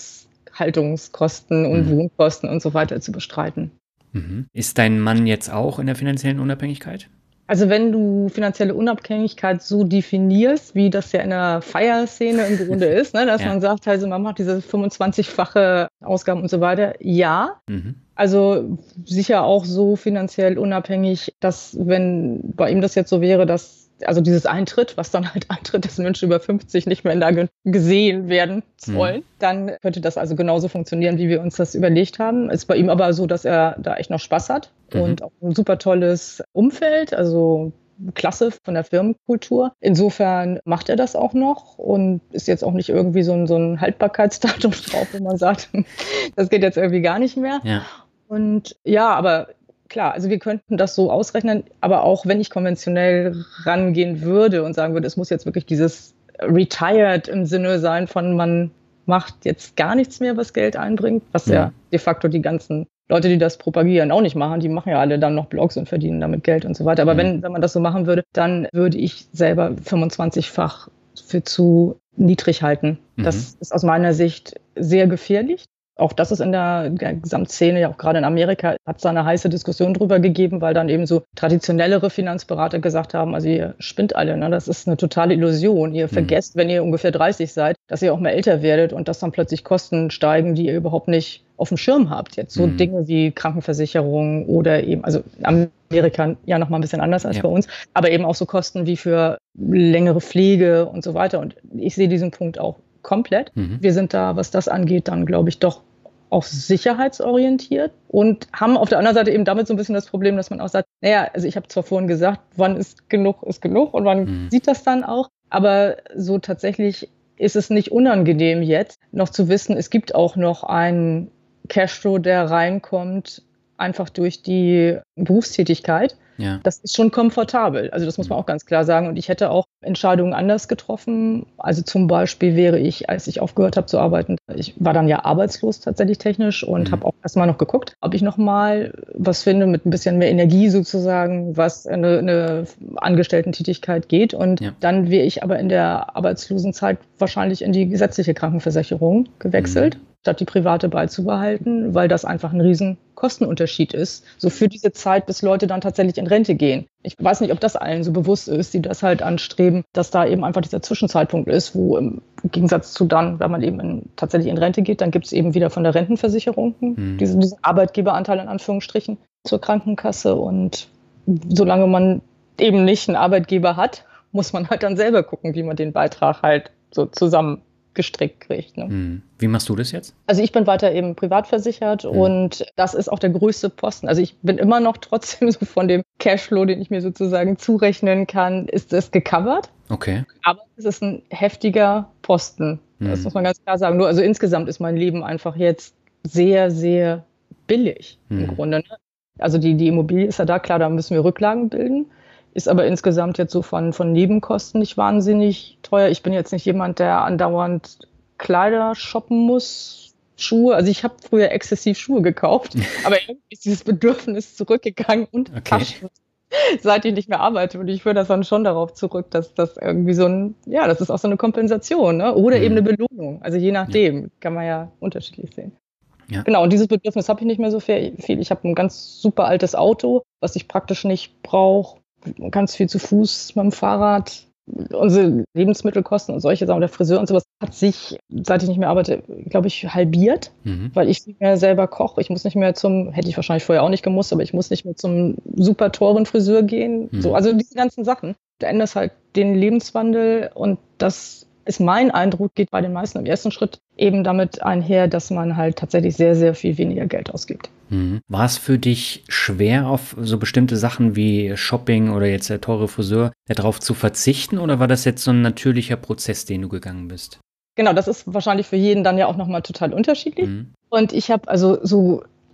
Lebenshaltungskosten und mhm. Wohnkosten und so weiter zu bestreiten. Mhm. Ist dein Mann jetzt auch in der finanziellen Unabhängigkeit? Also wenn du finanzielle Unabhängigkeit so definierst, wie das ja in der Feierszene im Grunde ist, ne, dass ja. man sagt, also man macht diese fünfundzwanzigfache Ausgaben und so weiter, ja. Mhm. Also sicher auch so finanziell unabhängig, dass wenn bei ihm das jetzt so wäre, dass also dieses Eintritt, was dann halt eintritt, dass Menschen über fünfzig nicht mehr in Lage gesehen werden sollen, mhm. dann könnte das also genauso funktionieren, wie wir uns das überlegt haben. Ist bei ihm aber so, dass er da echt noch Spaß hat mhm. und auch ein super tolles Umfeld, also klasse von der Firmenkultur. Insofern macht er das auch noch und ist jetzt auch nicht irgendwie so ein, so ein Haltbarkeitsdatum drauf, wo man sagt, das geht jetzt irgendwie gar nicht mehr. Ja. Und ja, aber klar, also wir könnten das so ausrechnen, aber auch wenn ich konventionell rangehen würde und sagen würde, es muss jetzt wirklich dieses Retired im Sinne sein von man macht jetzt gar nichts mehr, was Geld einbringt, was ja, ja de facto die ganzen Leute, die das propagieren, auch nicht machen. Die machen ja alle dann noch Blogs und verdienen damit Geld und so weiter. Aber mhm. wenn, wenn man das so machen würde, dann würde ich selber fünfundzwanzigfach für zu niedrig halten. Mhm. Das ist aus meiner Sicht sehr gefährlich. Auch das ist in der, der Gesamtszene, ja auch gerade in Amerika, hat es da eine heiße Diskussion drüber gegeben, weil dann eben so traditionellere Finanzberater gesagt haben, also ihr spinnt alle, ne? Das ist eine totale Illusion. Ihr mhm. vergesst, wenn ihr ungefähr dreißig seid, dass ihr auch mal älter werdet und dass dann plötzlich Kosten steigen, die ihr überhaupt nicht auf dem Schirm habt. Jetzt so mhm. Dinge wie Krankenversicherung oder eben, also in Amerika ja noch mal ein bisschen anders als ja. bei uns, aber eben auch so Kosten wie für längere Pflege und so weiter. Und ich sehe diesen Punkt auch komplett. Mhm. Wir sind da, was das angeht, dann glaube ich doch auch sicherheitsorientiert und haben auf der anderen Seite eben damit so ein bisschen das Problem, dass man auch sagt, naja, also ich habe zwar vorhin gesagt, wann ist genug, ist genug und wann mhm. sieht das dann auch, aber so tatsächlich ist es nicht unangenehm jetzt, noch zu wissen, es gibt auch noch einen Cashflow, der reinkommt, einfach durch die Berufstätigkeit. Ja. Das ist schon komfortabel. Also das muss man auch ganz klar sagen. Und ich hätte auch Entscheidungen anders getroffen. Also zum Beispiel wäre ich, als ich aufgehört habe zu arbeiten, ich war dann ja arbeitslos tatsächlich technisch und mhm. habe auch erstmal noch geguckt, ob ich nochmal was finde mit ein bisschen mehr Energie sozusagen, was eine, eine Angestellten-Tätigkeit geht. Und ja. dann wäre ich aber in der Arbeitslosenzeit wahrscheinlich in die gesetzliche Krankenversicherung gewechselt. Mhm. statt die private beizubehalten, weil das einfach ein riesen Kostenunterschied ist, so für diese Zeit, bis Leute dann tatsächlich in Rente gehen. Ich weiß nicht, ob das allen so bewusst ist, die das halt anstreben, dass da eben einfach dieser Zwischenzeitpunkt ist, wo im Gegensatz zu dann, wenn man eben in, tatsächlich in Rente geht, dann gibt es eben wieder von der Rentenversicherung mhm. diesen, diesen Arbeitgeberanteil in Anführungsstrichen zur Krankenkasse. Und solange man eben nicht einen Arbeitgeber hat, muss man halt dann selber gucken, wie man den Beitrag halt so zusammen gestrickt kriegt. Ne? Wie machst du das jetzt? Also ich bin weiter eben privat versichert mhm. und das ist auch der größte Posten. Also ich bin immer noch trotzdem so von dem Cashflow, den ich mir sozusagen zurechnen kann, ist es gecovert. Okay. Aber es ist ein heftiger Posten. Mhm. Das muss man ganz klar sagen. Nur also insgesamt ist mein Leben einfach jetzt sehr, sehr billig mhm. im Grunde. Ne? Also die, die Immobilie ist ja da, klar, da müssen wir Rücklagen bilden. Ist aber insgesamt jetzt so von, von Nebenkosten nicht wahnsinnig teuer. Ich bin jetzt nicht jemand, der andauernd Kleider shoppen muss, Schuhe. Also ich habe früher exzessiv Schuhe gekauft, aber irgendwie ist dieses Bedürfnis zurückgegangen und okay. Taschen, seit ich nicht mehr arbeite. Und ich führe das dann schon darauf zurück, dass das irgendwie so ein, ja, das ist auch so eine Kompensation, ne? Oder mhm. eben eine Belohnung. Also je nachdem, ja. kann man ja unterschiedlich sehen. Ja. Genau, und dieses Bedürfnis habe ich nicht mehr so viel. Ich habe ein ganz super altes Auto, was ich praktisch nicht brauche. Ganz viel zu Fuß mit dem Fahrrad. Unsere Lebensmittelkosten und solche Sachen, der Friseur und sowas hat sich, seit ich nicht mehr arbeite, glaube ich, halbiert, mhm. weil ich nicht mehr selber koche. Ich muss nicht mehr zum, hätte ich wahrscheinlich vorher auch nicht gemusst, aber ich muss nicht mehr zum super teuren Friseur gehen. Mhm. So, also diese ganzen Sachen. Du änderst halt den Lebenswandel und das ist mein Eindruck, geht bei den meisten im ersten Schritt eben damit einher, dass man halt tatsächlich sehr, sehr viel weniger Geld ausgibt. Mhm. War es für dich schwer, auf so bestimmte Sachen wie Shopping oder jetzt der teure Friseur darauf zu verzichten oder war das jetzt so ein natürlicher Prozess, den du gegangen bist? Genau, das ist wahrscheinlich für jeden dann ja auch nochmal total unterschiedlich. Mhm. Und ich habe also so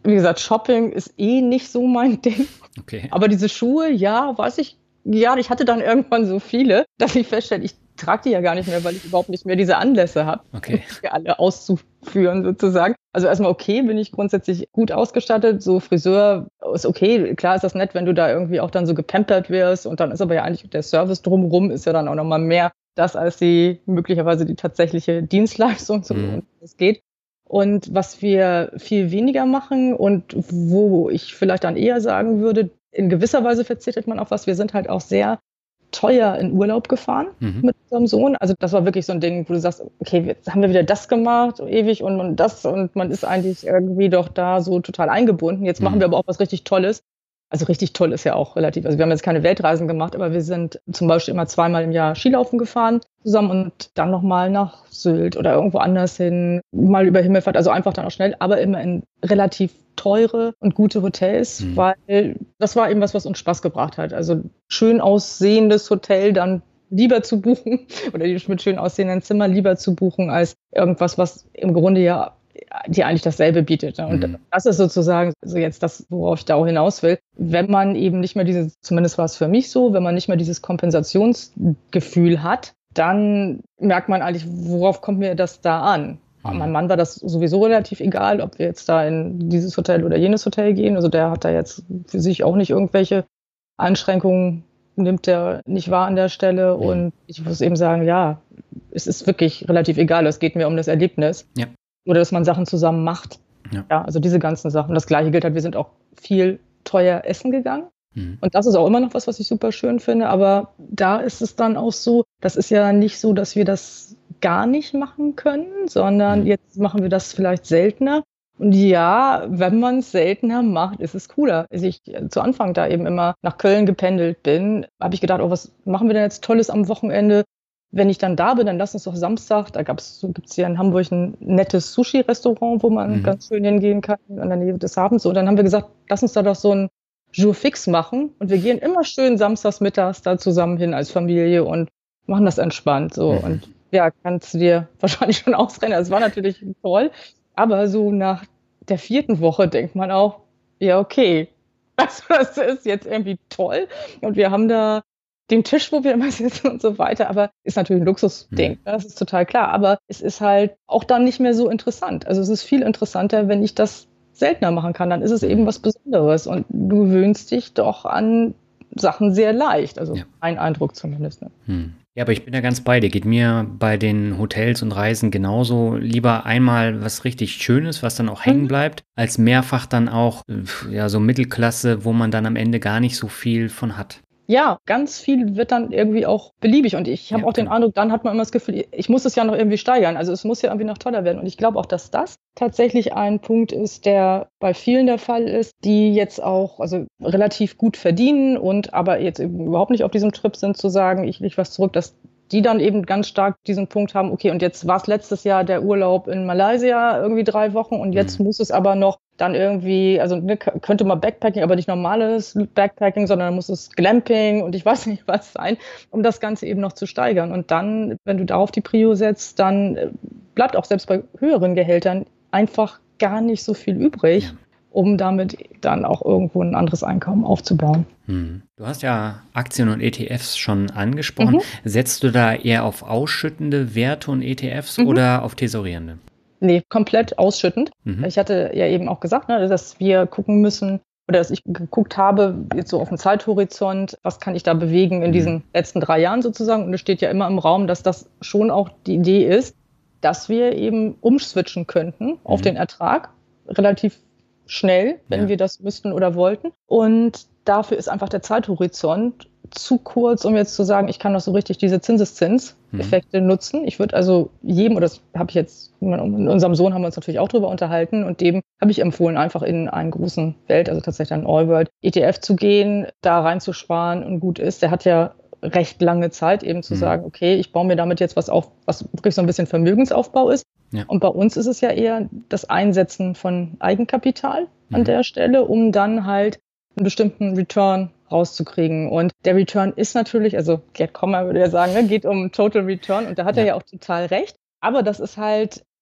wie gesagt, Shopping ist eh nicht so mein Ding. Okay. Aber diese Schuhe, ja, weiß ich, ja, ich hatte dann irgendwann so viele, dass ich feststelle, ich trage die ja gar nicht mehr, weil ich überhaupt nicht mehr diese Anlässe habe, Okay. die alle auszuführen sozusagen. Also erstmal okay, bin ich grundsätzlich gut ausgestattet. So Friseur ist okay. Klar ist das nett, wenn du da irgendwie auch dann so gepampert wirst. Und dann ist aber ja eigentlich der Service drumherum ist ja dann auch nochmal mehr das als die möglicherweise die tatsächliche Dienstleistung, so Mhm. es geht. Und was wir viel weniger machen und wo ich vielleicht dann eher sagen würde, in gewisser Weise verzichtet man auf was. Wir sind halt auch sehr teuer in Urlaub gefahren Mhm. mit unserem Sohn. Also das war wirklich so ein Ding, wo du sagst, okay, jetzt haben wir wieder das gemacht, ewig und, und das und man ist eigentlich irgendwie doch da so total eingebunden. Jetzt machen Mhm. wir aber auch was richtig Tolles. Also richtig toll ist ja auch relativ. Also wir haben jetzt keine Weltreisen gemacht, aber wir sind zum Beispiel immer zweimal im Jahr Skilaufen gefahren zusammen und dann nochmal nach Sylt oder irgendwo anders hin, mal über Himmelfahrt, also einfach dann auch schnell, aber immer in relativ teure und gute Hotels, Mhm. weil das war eben was, was uns Spaß gebracht hat. Also schön aussehendes Hotel dann lieber zu buchen oder mit schön aussehenden Zimmern lieber zu buchen, als irgendwas, was im Grunde ja die eigentlich dasselbe bietet. Und Mhm. das ist sozusagen so jetzt das, worauf ich da auch hinaus will. Wenn man eben nicht mehr dieses, zumindest war es für mich so, wenn man nicht mehr dieses Kompensationsgefühl hat, dann merkt man eigentlich, worauf kommt mir das da an? Mhm. Meinem Mann war das sowieso relativ egal, ob wir jetzt da in dieses Hotel oder jenes Hotel gehen. Also der hat da jetzt für sich auch nicht irgendwelche Einschränkungen, nimmt der nicht wahr an der Stelle. Mhm. Und ich muss eben sagen, ja, es ist wirklich relativ egal. Es geht mir um das Erlebnis. Ja. Oder dass man Sachen zusammen macht. Ja. Ja, also diese ganzen Sachen. Das Gleiche gilt halt, wir sind auch viel teuer essen gegangen. Mhm. Und das ist auch immer noch was, was ich super schön finde. Aber da ist es dann auch so, das ist ja nicht so, dass wir das gar nicht machen können, sondern Mhm. jetzt machen wir das vielleicht seltener. Und ja, wenn man es seltener macht, ist es cooler. Als ich zu Anfang da eben immer nach Köln gependelt bin, habe ich gedacht, oh, was machen wir denn jetzt Tolles am Wochenende? Wenn ich dann da bin, dann lass uns doch Samstag, da gab's, gibt es hier in Hamburg ein nettes Sushi-Restaurant, wo man Mhm. ganz schön hingehen kann, an der Nähe des Hafens. Und dann haben wir gesagt, lass uns da doch so ein Jour fix machen. Und wir gehen immer schön samstags mittags da zusammen hin als Familie und machen das entspannt. So. Mhm. Und ja, kannst du dir wahrscheinlich schon ausrennen. Es war natürlich toll. Aber so nach der vierten Woche denkt man auch, ja, okay, also das ist jetzt irgendwie toll. Und wir haben da den Tisch, wo wir immer sitzen und so weiter, aber ist natürlich ein Luxusding, Mhm. das ist total klar, aber es ist halt auch dann nicht mehr so interessant. Also es ist viel interessanter, wenn ich das seltener machen kann, dann ist es Mhm. eben was Besonderes und du gewöhnst dich doch an Sachen sehr leicht, also Ja. mein Eindruck zumindest. Ne? Hm. Ja, aber ich bin da ganz bei dir. Geht mir bei den Hotels und Reisen genauso. Lieber einmal was richtig Schönes, was dann auch hängen Mhm. bleibt, als mehrfach dann auch äh, ja, so Mittelklasse, wo man dann am Ende gar nicht so viel von hat. Ja, ganz viel wird dann irgendwie auch beliebig und ich habe Ja, auch den genau. Eindruck, dann hat man immer das Gefühl, ich muss es ja noch irgendwie steigern. Also es muss ja irgendwie noch toller werden. Und ich glaube auch, dass das tatsächlich ein Punkt ist, der bei vielen der Fall ist, die jetzt auch also relativ gut verdienen und aber jetzt eben überhaupt nicht auf diesem Trip sind, zu sagen, ich lege was zurück, dass die dann eben ganz stark diesen Punkt haben, okay, und jetzt war es letztes Jahr der Urlaub in Malaysia, irgendwie drei Wochen, und jetzt Mhm. muss es aber noch dann irgendwie, also ne, k- könnte mal Backpacking, aber nicht normales Backpacking, sondern dann muss es Glamping und ich weiß nicht was sein, um das Ganze eben noch zu steigern. Und dann, wenn du darauf die Prio setzt, dann äh, bleibt auch selbst bei höheren Gehältern einfach gar nicht so viel übrig, Ja. um damit dann auch irgendwo ein anderes Einkommen aufzubauen. Hm. Du hast ja Aktien und E T Fs schon angesprochen. Mhm. Setzt du da eher auf ausschüttende Werte und E T Fs Mhm. oder auf tesorierende? Nee, komplett ausschüttend. Mhm. Ich hatte ja eben auch gesagt, ne, dass wir gucken müssen oder dass ich geguckt habe, jetzt so auf dem Zeithorizont, was kann ich da bewegen in Mhm. diesen letzten drei Jahren sozusagen. Und es steht ja immer im Raum, dass das schon auch die Idee ist, dass wir eben umswitchen könnten auf Mhm. den Ertrag relativ schnell, wenn Ja. wir das müssten oder wollten. Und dafür ist einfach der Zeithorizont zu kurz, um jetzt zu sagen, ich kann doch so richtig diese Zinseszins-Effekte nutzen. Ich würde also jedem, oder das habe ich jetzt, mit unserem Sohn haben wir uns natürlich auch drüber unterhalten und dem habe ich empfohlen, einfach in einen großen Welt, also tatsächlich einen Allworld E T F zu gehen, da reinzusparen und gut ist. Der hat ja recht lange Zeit eben zu Mhm. sagen, okay, ich baue mir damit jetzt was auf, was wirklich so ein bisschen Vermögensaufbau ist. Ja. Und bei uns ist es ja eher das Einsetzen von Eigenkapital an Mhm. der Stelle, um dann halt einen bestimmten Return rauszukriegen. Und der Return ist natürlich, also Gerd Kommer würde ja sagen, ne, geht um Total Return und da hat Ja. er ja auch total recht. Aber das ist halt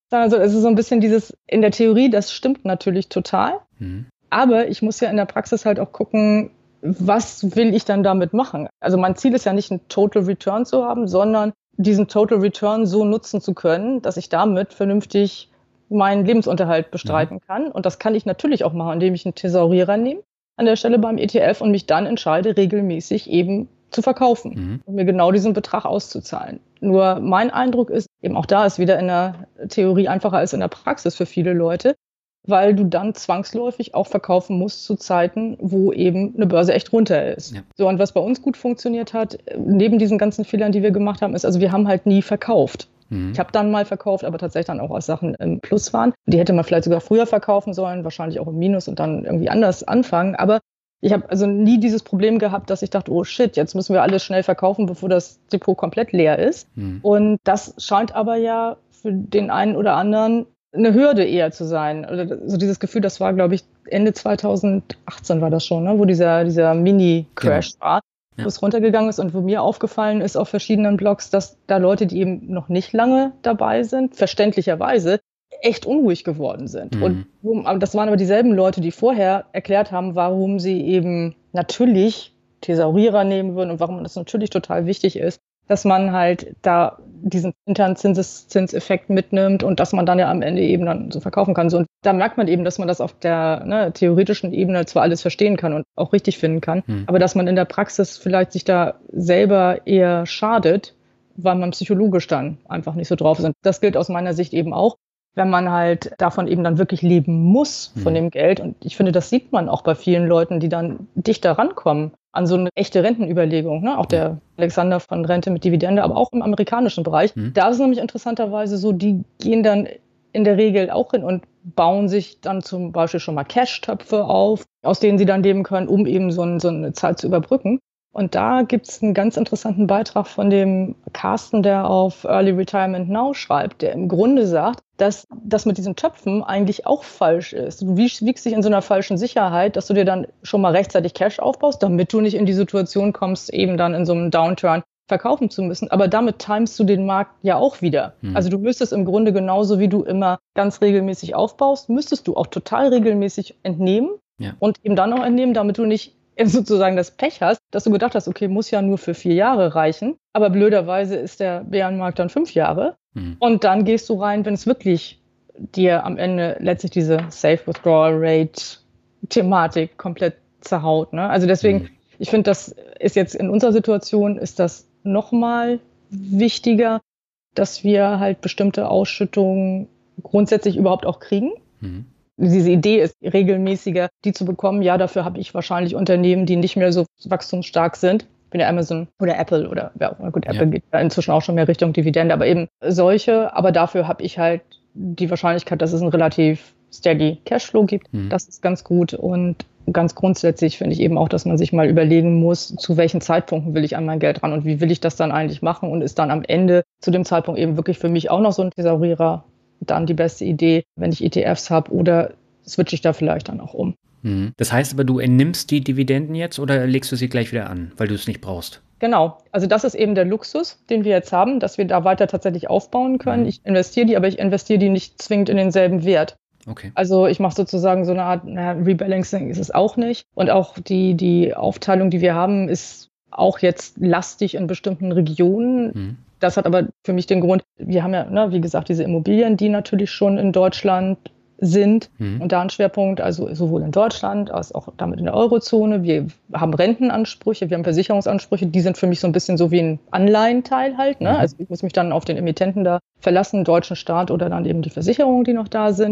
Also es ist so ein bisschen dieses, in der Theorie, das stimmt natürlich total. Mhm. Aber ich muss ja in der Praxis halt auch gucken, was will ich dann damit machen? Also mein Ziel ist ja nicht, einen Total Return zu haben, sondern diesen Total Return so nutzen zu können, dass ich damit vernünftig meinen Lebensunterhalt bestreiten mhm. kann. Und das kann ich natürlich auch machen, indem ich einen Thesaurierer nehme an der Stelle beim E T F und mich dann entscheide, regelmäßig eben zu verkaufen mhm. und mir genau diesen Betrag auszuzahlen. Nur mein Eindruck ist, eben auch da ist wieder in der Theorie einfacher als in der Praxis für viele Leute, weil du dann zwangsläufig auch verkaufen musst zu Zeiten, wo eben eine Börse echt runter ist. Ja. So, und was bei uns gut funktioniert hat, neben diesen ganzen Fehlern, die wir gemacht haben, ist, also wir haben halt nie verkauft. Mhm. Ich habe dann mal verkauft, aber tatsächlich dann auch aus Sachen im Plus waren. Die hätte man vielleicht sogar früher verkaufen sollen, wahrscheinlich auch im Minus und dann irgendwie anders anfangen. Aber ich habe also nie dieses Problem gehabt, dass ich dachte, oh shit, jetzt müssen wir alles schnell verkaufen, bevor das Depot komplett leer ist. Mhm. Und das scheint aber ja für den einen oder anderen eine Hürde eher zu sein. Oder so dieses Gefühl, das war, glaube ich, Ende zweitausendachtzehn war das schon, ne? Wo dieser, dieser Mini-Crash genau. war, ja. wo es runtergegangen ist und wo mir aufgefallen ist auf verschiedenen Blogs, dass da Leute, die eben noch nicht lange dabei sind, verständlicherweise echt unruhig geworden sind. Mhm. Und wo, das waren aber dieselben Leute, die vorher erklärt haben, warum sie eben natürlich Thesaurierer nehmen würden und warum das natürlich total wichtig ist, dass man halt da diesen internen Zinseszinseffekt mitnimmt und dass man dann ja am Ende eben dann so verkaufen kann. So, und da merkt man eben, dass man das auf der ne, theoretischen Ebene zwar alles verstehen kann und auch richtig finden kann, hm. aber dass man in der Praxis vielleicht sich da selber eher schadet, weil man psychologisch dann einfach nicht so drauf ist. Und das gilt aus meiner Sicht eben auch, wenn man halt davon eben dann wirklich leben muss, von hm. dem Geld. Und ich finde, das sieht man auch bei vielen Leuten, die dann dichter rankommen an so eine echte Rentenüberlegung. Ne? Auch der Alexander von Rente mit Dividende, aber auch im amerikanischen Bereich. Hm. Da ist es nämlich interessanterweise so, die gehen dann in der Regel auch hin und bauen sich dann zum Beispiel schon mal Cash-Töpfe auf, aus denen sie dann leben können, um eben so, ein, so eine Zeit zu überbrücken. Und da gibt es einen ganz interessanten Beitrag von dem Carsten, der auf Early Retirement Now schreibt, der im Grunde sagt, dass das mit diesen Töpfen eigentlich auch falsch ist. Du wiegst dich in so einer falschen Sicherheit, dass du dir dann schon mal rechtzeitig Cash aufbaust, damit du nicht in die Situation kommst, eben dann in so einem Downturn verkaufen zu müssen. Aber damit timest du den Markt ja auch wieder. Mhm. Also du müsstest im Grunde genauso, wie du immer ganz regelmäßig aufbaust, müsstest du auch total regelmäßig entnehmen ja. und eben dann auch entnehmen, damit du nicht sozusagen das Pech hast, dass du gedacht hast, okay, muss ja nur für vier Jahre reichen. Aber blöderweise ist der Bärenmarkt dann fünf Jahre. Mhm. Und dann gehst du rein, wenn es wirklich dir am Ende letztlich diese Safe Withdrawal Rate Thematik komplett zerhaut. Ne? Also deswegen, mhm. ich finde, das ist jetzt in unserer Situation, ist das nochmal wichtiger, dass wir halt bestimmte Ausschüttungen grundsätzlich überhaupt auch kriegen. Mhm. Diese Idee ist regelmäßiger, die zu bekommen. Ja, dafür habe ich wahrscheinlich Unternehmen, die nicht mehr so wachstumsstark sind. Ich bin ja Amazon oder Apple oder ja, gut, Apple ja. geht ja inzwischen auch schon mehr Richtung Dividende, aber eben solche. Aber dafür habe ich halt die Wahrscheinlichkeit, dass es einen relativ steady Cashflow gibt. Mhm. Das ist ganz gut. Und ganz grundsätzlich finde ich eben auch, dass man sich mal überlegen muss, zu welchen Zeitpunkten will ich an mein Geld ran und wie will ich das dann eigentlich machen und ist dann am Ende zu dem Zeitpunkt eben wirklich für mich auch noch so ein Thesaurierer dann die beste Idee, wenn ich E T Fs habe oder switche ich da vielleicht dann auch um. Das heißt aber, du entnimmst die Dividenden jetzt oder legst du sie gleich wieder an, weil du es nicht brauchst? Genau, also das ist eben der Luxus, den wir jetzt haben, dass wir da weiter tatsächlich aufbauen können. Mhm. Ich investiere die, aber ich investiere die nicht zwingend in denselben Wert. Okay. Also ich mache sozusagen so eine Art, naja, Rebalancing ist es auch nicht. Und auch die, die Aufteilung, die wir haben, ist auch jetzt lastig in bestimmten Regionen. Mhm. Das hat aber für mich den Grund, wir haben ja, ne, wie gesagt, diese Immobilien, die natürlich schon in Deutschland sind mhm. und da ein Schwerpunkt, also sowohl in Deutschland als auch damit in der Eurozone. Wir haben Rentenansprüche, wir haben Versicherungsansprüche, die sind für mich so ein bisschen so wie ein Anleihenteil halt. Ne? Mhm. Also ich muss mich dann auf den Emittenten da verlassen, deutschen Staat oder dann eben die Versicherungen, die noch da sind.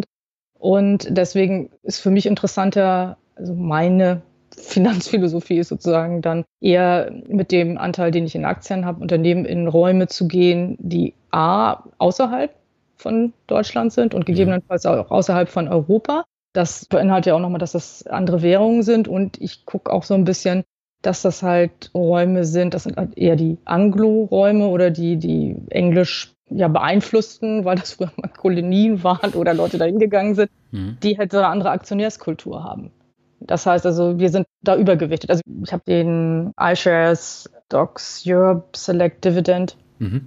Und deswegen ist für mich interessanter, also meine Finanzphilosophie ist sozusagen dann eher mit dem Anteil, den ich in Aktien habe, Unternehmen in Räume zu gehen, die a. außerhalb von Deutschland sind und gegebenenfalls auch außerhalb von Europa. Das beinhaltet ja auch nochmal, dass das andere Währungen sind und ich gucke auch so ein bisschen, dass das halt Räume sind, das sind halt eher die Anglo-Räume oder die, die Englisch ja beeinflussten, weil das früher mal Kolonien waren oder Leute da hingegangen sind, mhm. die halt so eine andere Aktionärskultur haben. Das heißt also, wir sind da übergewichtet. Also ich habe den iShares Stocks Europe Select Dividend. Mhm.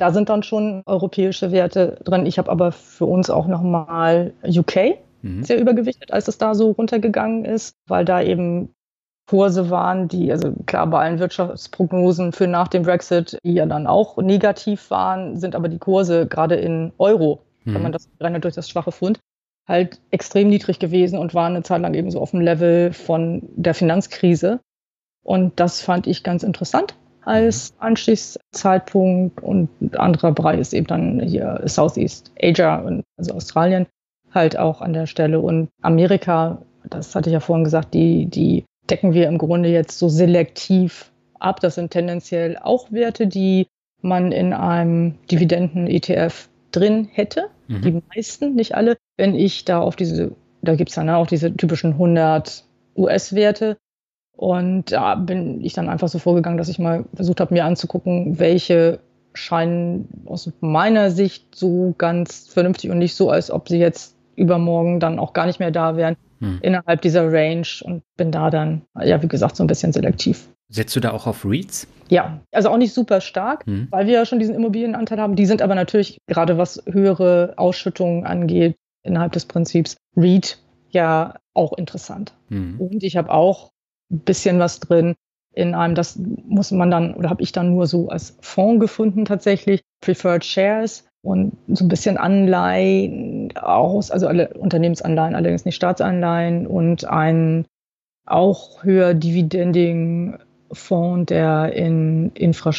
Da sind dann schon europäische Werte drin. Ich habe aber für uns auch nochmal U K mhm. sehr übergewichtet, als es da so runtergegangen ist, weil da eben Kurse waren, die, also klar, bei allen Wirtschaftsprognosen für nach dem Brexit, die ja dann auch negativ waren, sind aber die Kurse gerade in Euro, mhm. wenn man das rechnet durch das schwache Pfund, halt extrem niedrig gewesen und waren eine Zeit lang eben so auf dem Level von der Finanzkrise. Und das fand ich ganz interessant als Anstiegszeitpunkt. Und ein anderer Bereich ist eben dann hier Southeast Asia, und also Australien halt auch an der Stelle. Und Amerika, das hatte ich ja vorhin gesagt, die, die decken wir im Grunde jetzt so selektiv ab. Das sind tendenziell auch Werte, die man in einem Dividenden-E T F drin hätte. Mhm. Die meisten, nicht alle. Wenn ich da auf diese, da gibt es dann auch diese typischen hundert U S-Werte. Und da bin ich dann einfach so vorgegangen, dass ich mal versucht habe, mir anzugucken, welche scheinen aus meiner Sicht so ganz vernünftig und nicht so, als ob sie jetzt übermorgen dann auch gar nicht mehr da wären, hm. innerhalb dieser Range, und bin da dann, ja, wie gesagt, so ein bisschen selektiv. Setzt du da auch auf REITs? Ja, also auch nicht super stark, hm. weil wir ja schon diesen Immobilienanteil haben. Die sind aber natürlich, gerade was höhere Ausschüttungen angeht, innerhalb des Prinzips REIT ja auch interessant. Hm. Und ich habe auch ein bisschen was drin in einem, das muss man dann, oder habe ich dann nur so als Fonds gefunden tatsächlich, Preferred Shares und so ein bisschen Anleihen aus, also alle Unternehmensanleihen, allerdings nicht Staatsanleihen, und ein auch höher dividending Fonds, der in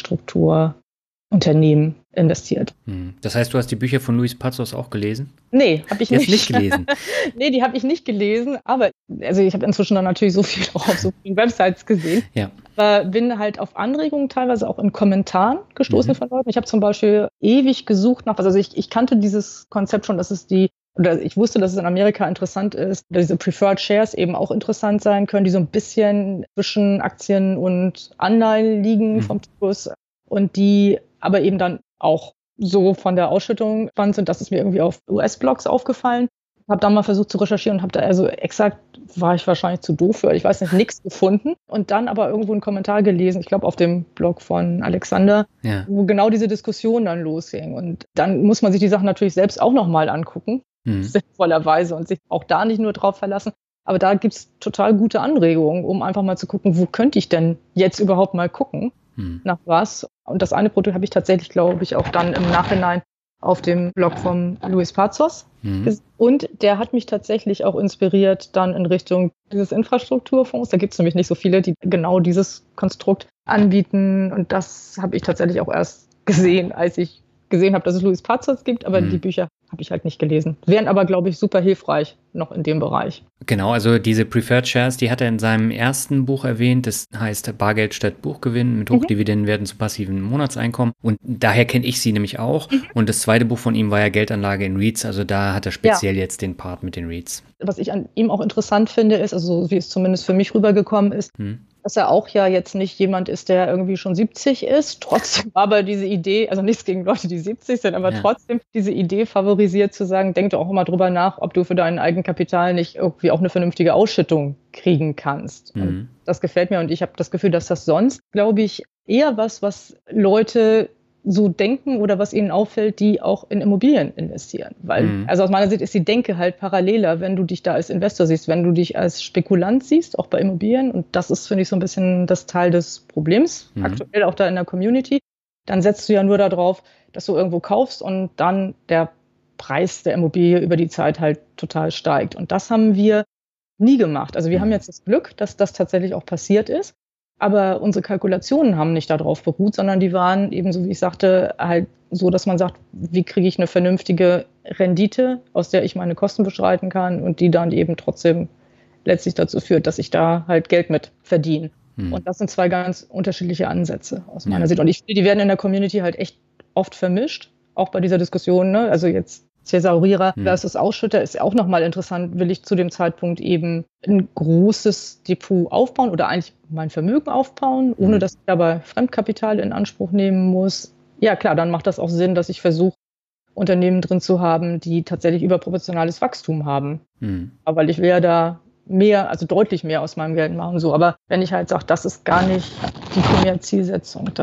Infrastrukturunternehmen investiert. Das heißt, du hast die Bücher von Luis Pazos auch gelesen? Nee, habe ich nicht. nicht gelesen? Nee, die habe ich nicht gelesen, aber also ich habe inzwischen dann natürlich so viel auch auf so vielen Websites gesehen. Ja. Aber bin halt auf Anregungen teilweise auch in Kommentaren gestoßen mhm. von Leuten. Ich habe zum Beispiel ewig gesucht nach, also ich, ich kannte dieses Konzept schon, dass es die, oder ich wusste, dass es in Amerika interessant ist, dass diese Preferred Shares eben auch interessant sein können, die so ein bisschen zwischen Aktien und Anleihen liegen mhm. vom Typus, und die aber eben dann auch so von der Ausschüttung spannend sind, dass es mir irgendwie auf U S-Blogs aufgefallen. Habe dann mal versucht zu recherchieren und habe da, also exakt war ich wahrscheinlich zu doof für, ich weiß nicht, nichts gefunden. Und dann aber irgendwo einen Kommentar gelesen, ich glaube auf dem Blog von Alexander, ja. wo genau diese Diskussion dann losging. Und dann muss man sich die Sachen natürlich selbst auch nochmal angucken, mhm. sinnvollerweise, und sich auch da nicht nur drauf verlassen. Aber da gibt es total gute Anregungen, um einfach mal zu gucken, wo könnte ich denn jetzt überhaupt mal gucken, hm. nach was. Und das eine Produkt habe ich tatsächlich, glaube ich, auch dann im Nachhinein auf dem Blog von Luis Pazos. Hm. Und der hat mich tatsächlich auch inspiriert dann in Richtung dieses Infrastrukturfonds. Da gibt es nämlich nicht so viele, die genau dieses Konstrukt anbieten. Und das habe ich tatsächlich auch erst gesehen, als ich gesehen habe, dass es Luis Pazos gibt. Aber hm. die Bücher habe ich halt nicht gelesen. Wären aber, glaube ich, super hilfreich noch in dem Bereich. Genau, also diese Preferred Shares, die hat er in seinem ersten Buch erwähnt. Das heißt Bargeld statt Buchgewinn mit Hochdividendenwerten zu passiven Monatseinkommen. Und daher kenne ich sie nämlich auch. Mhm. Und das zweite Buch von ihm war ja Geldanlage in REITs. Also da hat er speziell ja. jetzt den Part mit den REITs. Was ich an ihm auch interessant finde, ist, also wie es zumindest für mich rübergekommen ist, hm. dass er auch ja jetzt nicht jemand ist, der irgendwie schon siebzig ist, trotzdem aber diese Idee, also nichts gegen Leute, die siebzig sind, aber ja. trotzdem diese Idee favorisiert zu sagen, denk doch auch immer drüber nach, ob du für dein Eigenkapital nicht irgendwie auch eine vernünftige Ausschüttung kriegen kannst. Mhm. Und das gefällt mir, und ich habe das Gefühl, dass das sonst, glaube ich, eher was, was Leute so denken oder was ihnen auffällt, die auch in Immobilien investieren. Weil, mhm. also aus meiner Sicht ist die Denke halt paralleler, wenn du dich da als Investor siehst, wenn du dich als Spekulant siehst, auch bei Immobilien. Und das ist, finde ich, so ein bisschen das Teil des Problems, mhm. aktuell auch da in der Community. Dann setzt du ja nur darauf, dass du irgendwo kaufst und dann der Preis der Immobilie über die Zeit halt total steigt. Und das haben wir nie gemacht. Also wir mhm. haben jetzt das Glück, dass das tatsächlich auch passiert ist. Aber unsere Kalkulationen haben nicht darauf beruht, sondern die waren eben, so wie ich sagte, halt so, dass man sagt, wie kriege ich eine vernünftige Rendite, aus der ich meine Kosten bestreiten kann und die dann eben trotzdem letztlich dazu führt, dass ich da halt Geld mit verdiene. Hm. Und das sind zwei ganz unterschiedliche Ansätze aus meiner ja. Sicht. Und ich finde, die werden in der Community halt echt oft vermischt, auch bei dieser Diskussion, ne? Also jetzt Thesaurierer hm. versus Ausschütter ist auch nochmal interessant. Will ich zu dem Zeitpunkt eben ein großes Depot aufbauen oder eigentlich mein Vermögen aufbauen, ohne hm. dass ich dabei Fremdkapital in Anspruch nehmen muss? Ja klar, dann macht das auch Sinn, dass ich versuche, Unternehmen drin zu haben, die tatsächlich überproportionales Wachstum haben. Hm. Aber weil ich will ja da mehr, also deutlich mehr aus meinem Geld machen. So. Aber wenn ich halt sage, das ist gar nicht die Primärzielsetzung, dann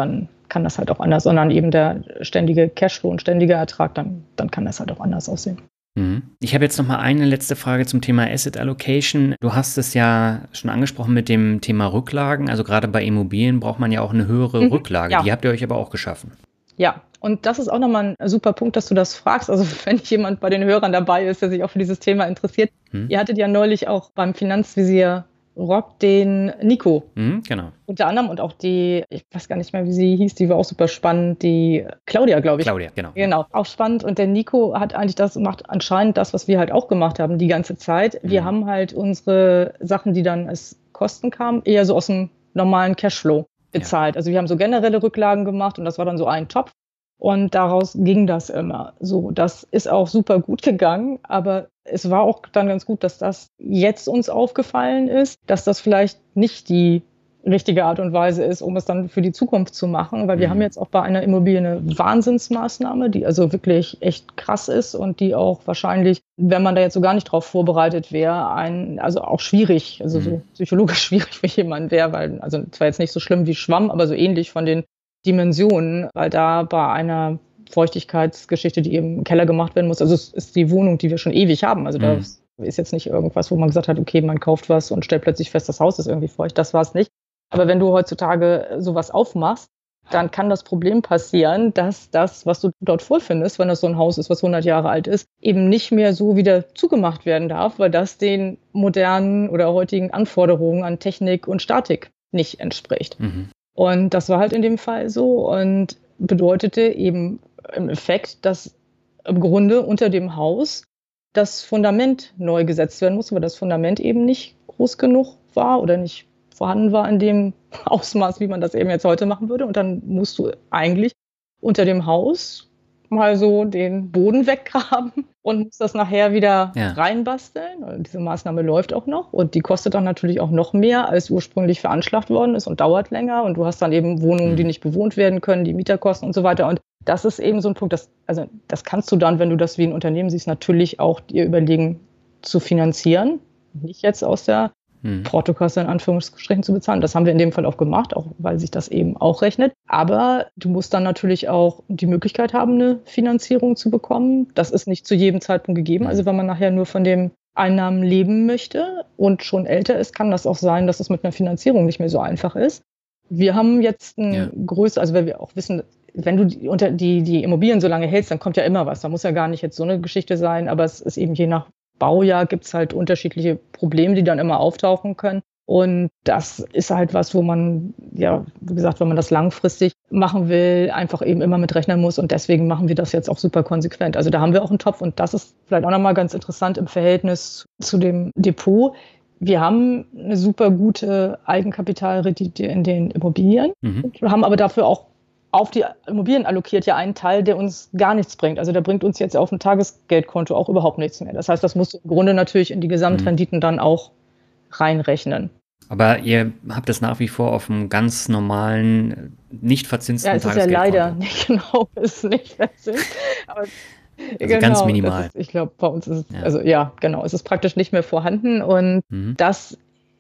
kann das halt auch anders, sondern eben der ständige Cashflow und ständiger Ertrag, dann, dann kann das halt auch anders aussehen. Ich habe jetzt noch mal eine letzte Frage zum Thema Asset Allocation. Du hast es ja schon angesprochen mit dem Thema Rücklagen. Also gerade bei Immobilien braucht man ja auch eine höhere mhm, Rücklage. Ja. Die habt ihr euch aber auch geschaffen. Ja, und das ist auch nochmal ein super Punkt, dass du das fragst. Also wenn jemand bei den Hörern dabei ist, der sich auch für dieses Thema interessiert. Hm. Ihr hattet ja neulich auch beim Finanzvisier Rock den Nico. Mhm, genau. Unter anderem und auch die, ich weiß gar nicht mehr, wie sie hieß, die war auch super spannend, die Claudia, glaube ich. Claudia, genau. Genau, auch spannend. Und der Nico hat eigentlich das, macht anscheinend das, was wir halt auch gemacht haben die ganze Zeit. Wir mhm. haben halt unsere Sachen, die dann als Kosten kamen, eher so aus dem normalen Cashflow bezahlt. Ja. Also wir haben so generelle Rücklagen gemacht und das war dann so ein Topf. Und daraus ging das immer. So, das ist auch super gut gegangen, aber es war auch dann ganz gut, dass das jetzt uns aufgefallen ist, dass das vielleicht nicht die richtige Art und Weise ist, um es dann für die Zukunft zu machen, weil wir mhm. haben jetzt auch bei einer Immobilie eine Wahnsinnsmaßnahme, die also wirklich echt krass ist und die auch wahrscheinlich, wenn man da jetzt so gar nicht drauf vorbereitet wäre, ein, also auch schwierig, also mhm. so psychologisch schwierig für jemanden wäre, weil, also zwar jetzt nicht so schlimm wie Schwamm, aber so ähnlich von den Dimensionen, weil da bei einer Feuchtigkeitsgeschichte, die eben im Keller gemacht werden muss, also es ist die Wohnung, die wir schon ewig haben, also da mhm. ist jetzt nicht irgendwas, wo man gesagt hat, okay, man kauft was und stellt plötzlich fest, das Haus ist irgendwie feucht, das war es nicht. Aber wenn du heutzutage sowas aufmachst, dann kann das Problem passieren, dass das, was du dort vorfindest, wenn das so ein Haus ist, was hundert Jahre alt ist, eben nicht mehr so wieder zugemacht werden darf, weil das den modernen oder heutigen Anforderungen an Technik und Statik nicht entspricht. Mhm. Und das war halt in dem Fall so und bedeutete eben im Effekt, dass im Grunde unter dem Haus das Fundament neu gesetzt werden muss, weil das Fundament eben nicht groß genug war oder nicht vorhanden war in dem Ausmaß, wie man das eben jetzt heute machen würde. Und dann musst du eigentlich unter dem Haus mal so den Boden weggraben und musst das nachher wieder ja. reinbasteln. Und diese Maßnahme läuft auch noch und die kostet dann natürlich auch noch mehr, als ursprünglich veranschlagt worden ist und dauert länger. Und du hast dann eben Wohnungen, die nicht bewohnt werden können, die Mieterkosten und so weiter. Und das ist eben so ein Punkt, das, also das kannst du dann, wenn du das wie ein Unternehmen siehst, natürlich auch dir überlegen zu finanzieren. Nicht jetzt aus der Hm. Portokasse in Anführungsstrichen zu bezahlen. Das haben wir in dem Fall auch gemacht, auch weil sich das eben auch rechnet. Aber du musst dann natürlich auch die Möglichkeit haben, eine Finanzierung zu bekommen. Das ist nicht zu jedem Zeitpunkt gegeben. Also wenn man nachher nur von den Einnahmen leben möchte und schon älter ist, kann das auch sein, dass es mit einer Finanzierung nicht mehr so einfach ist. Wir haben jetzt ein ja. größer, also weil wir auch wissen, wenn du die, unter die, die Immobilien so lange hältst, dann kommt ja immer was. Da muss ja gar nicht jetzt so eine Geschichte sein, aber es ist eben je nach Baujahr gibt es halt unterschiedliche Probleme, die dann immer auftauchen können. Und das ist halt was, wo man, ja, wie gesagt, wenn man das langfristig machen will, einfach eben immer mit rechnen muss. Und deswegen machen wir das jetzt auch super konsequent. Also da haben wir auch einen Topf und das ist vielleicht auch nochmal ganz interessant im Verhältnis zu dem Depot. Wir haben eine super gute Eigenkapitalrendite in den Immobilien, mhm. haben aber dafür auch auf die Immobilien allokiert ja einen Teil, der uns gar nichts bringt. Also der bringt uns jetzt auf dem Tagesgeldkonto auch überhaupt nichts mehr. Das heißt, das musst du im Grunde natürlich in die Gesamtrenditen mhm. dann auch reinrechnen. Aber ihr habt das nach wie vor auf einem ganz normalen, nicht verzinsten Tagesgeldkonto. Ja, es ist ja leider nicht genau, es ist nicht verzinst. Aber also genau, ganz minimal. Ist, ich glaube, bei uns ist es, ja. also ja, genau, es ist praktisch nicht mehr vorhanden. Und mhm. das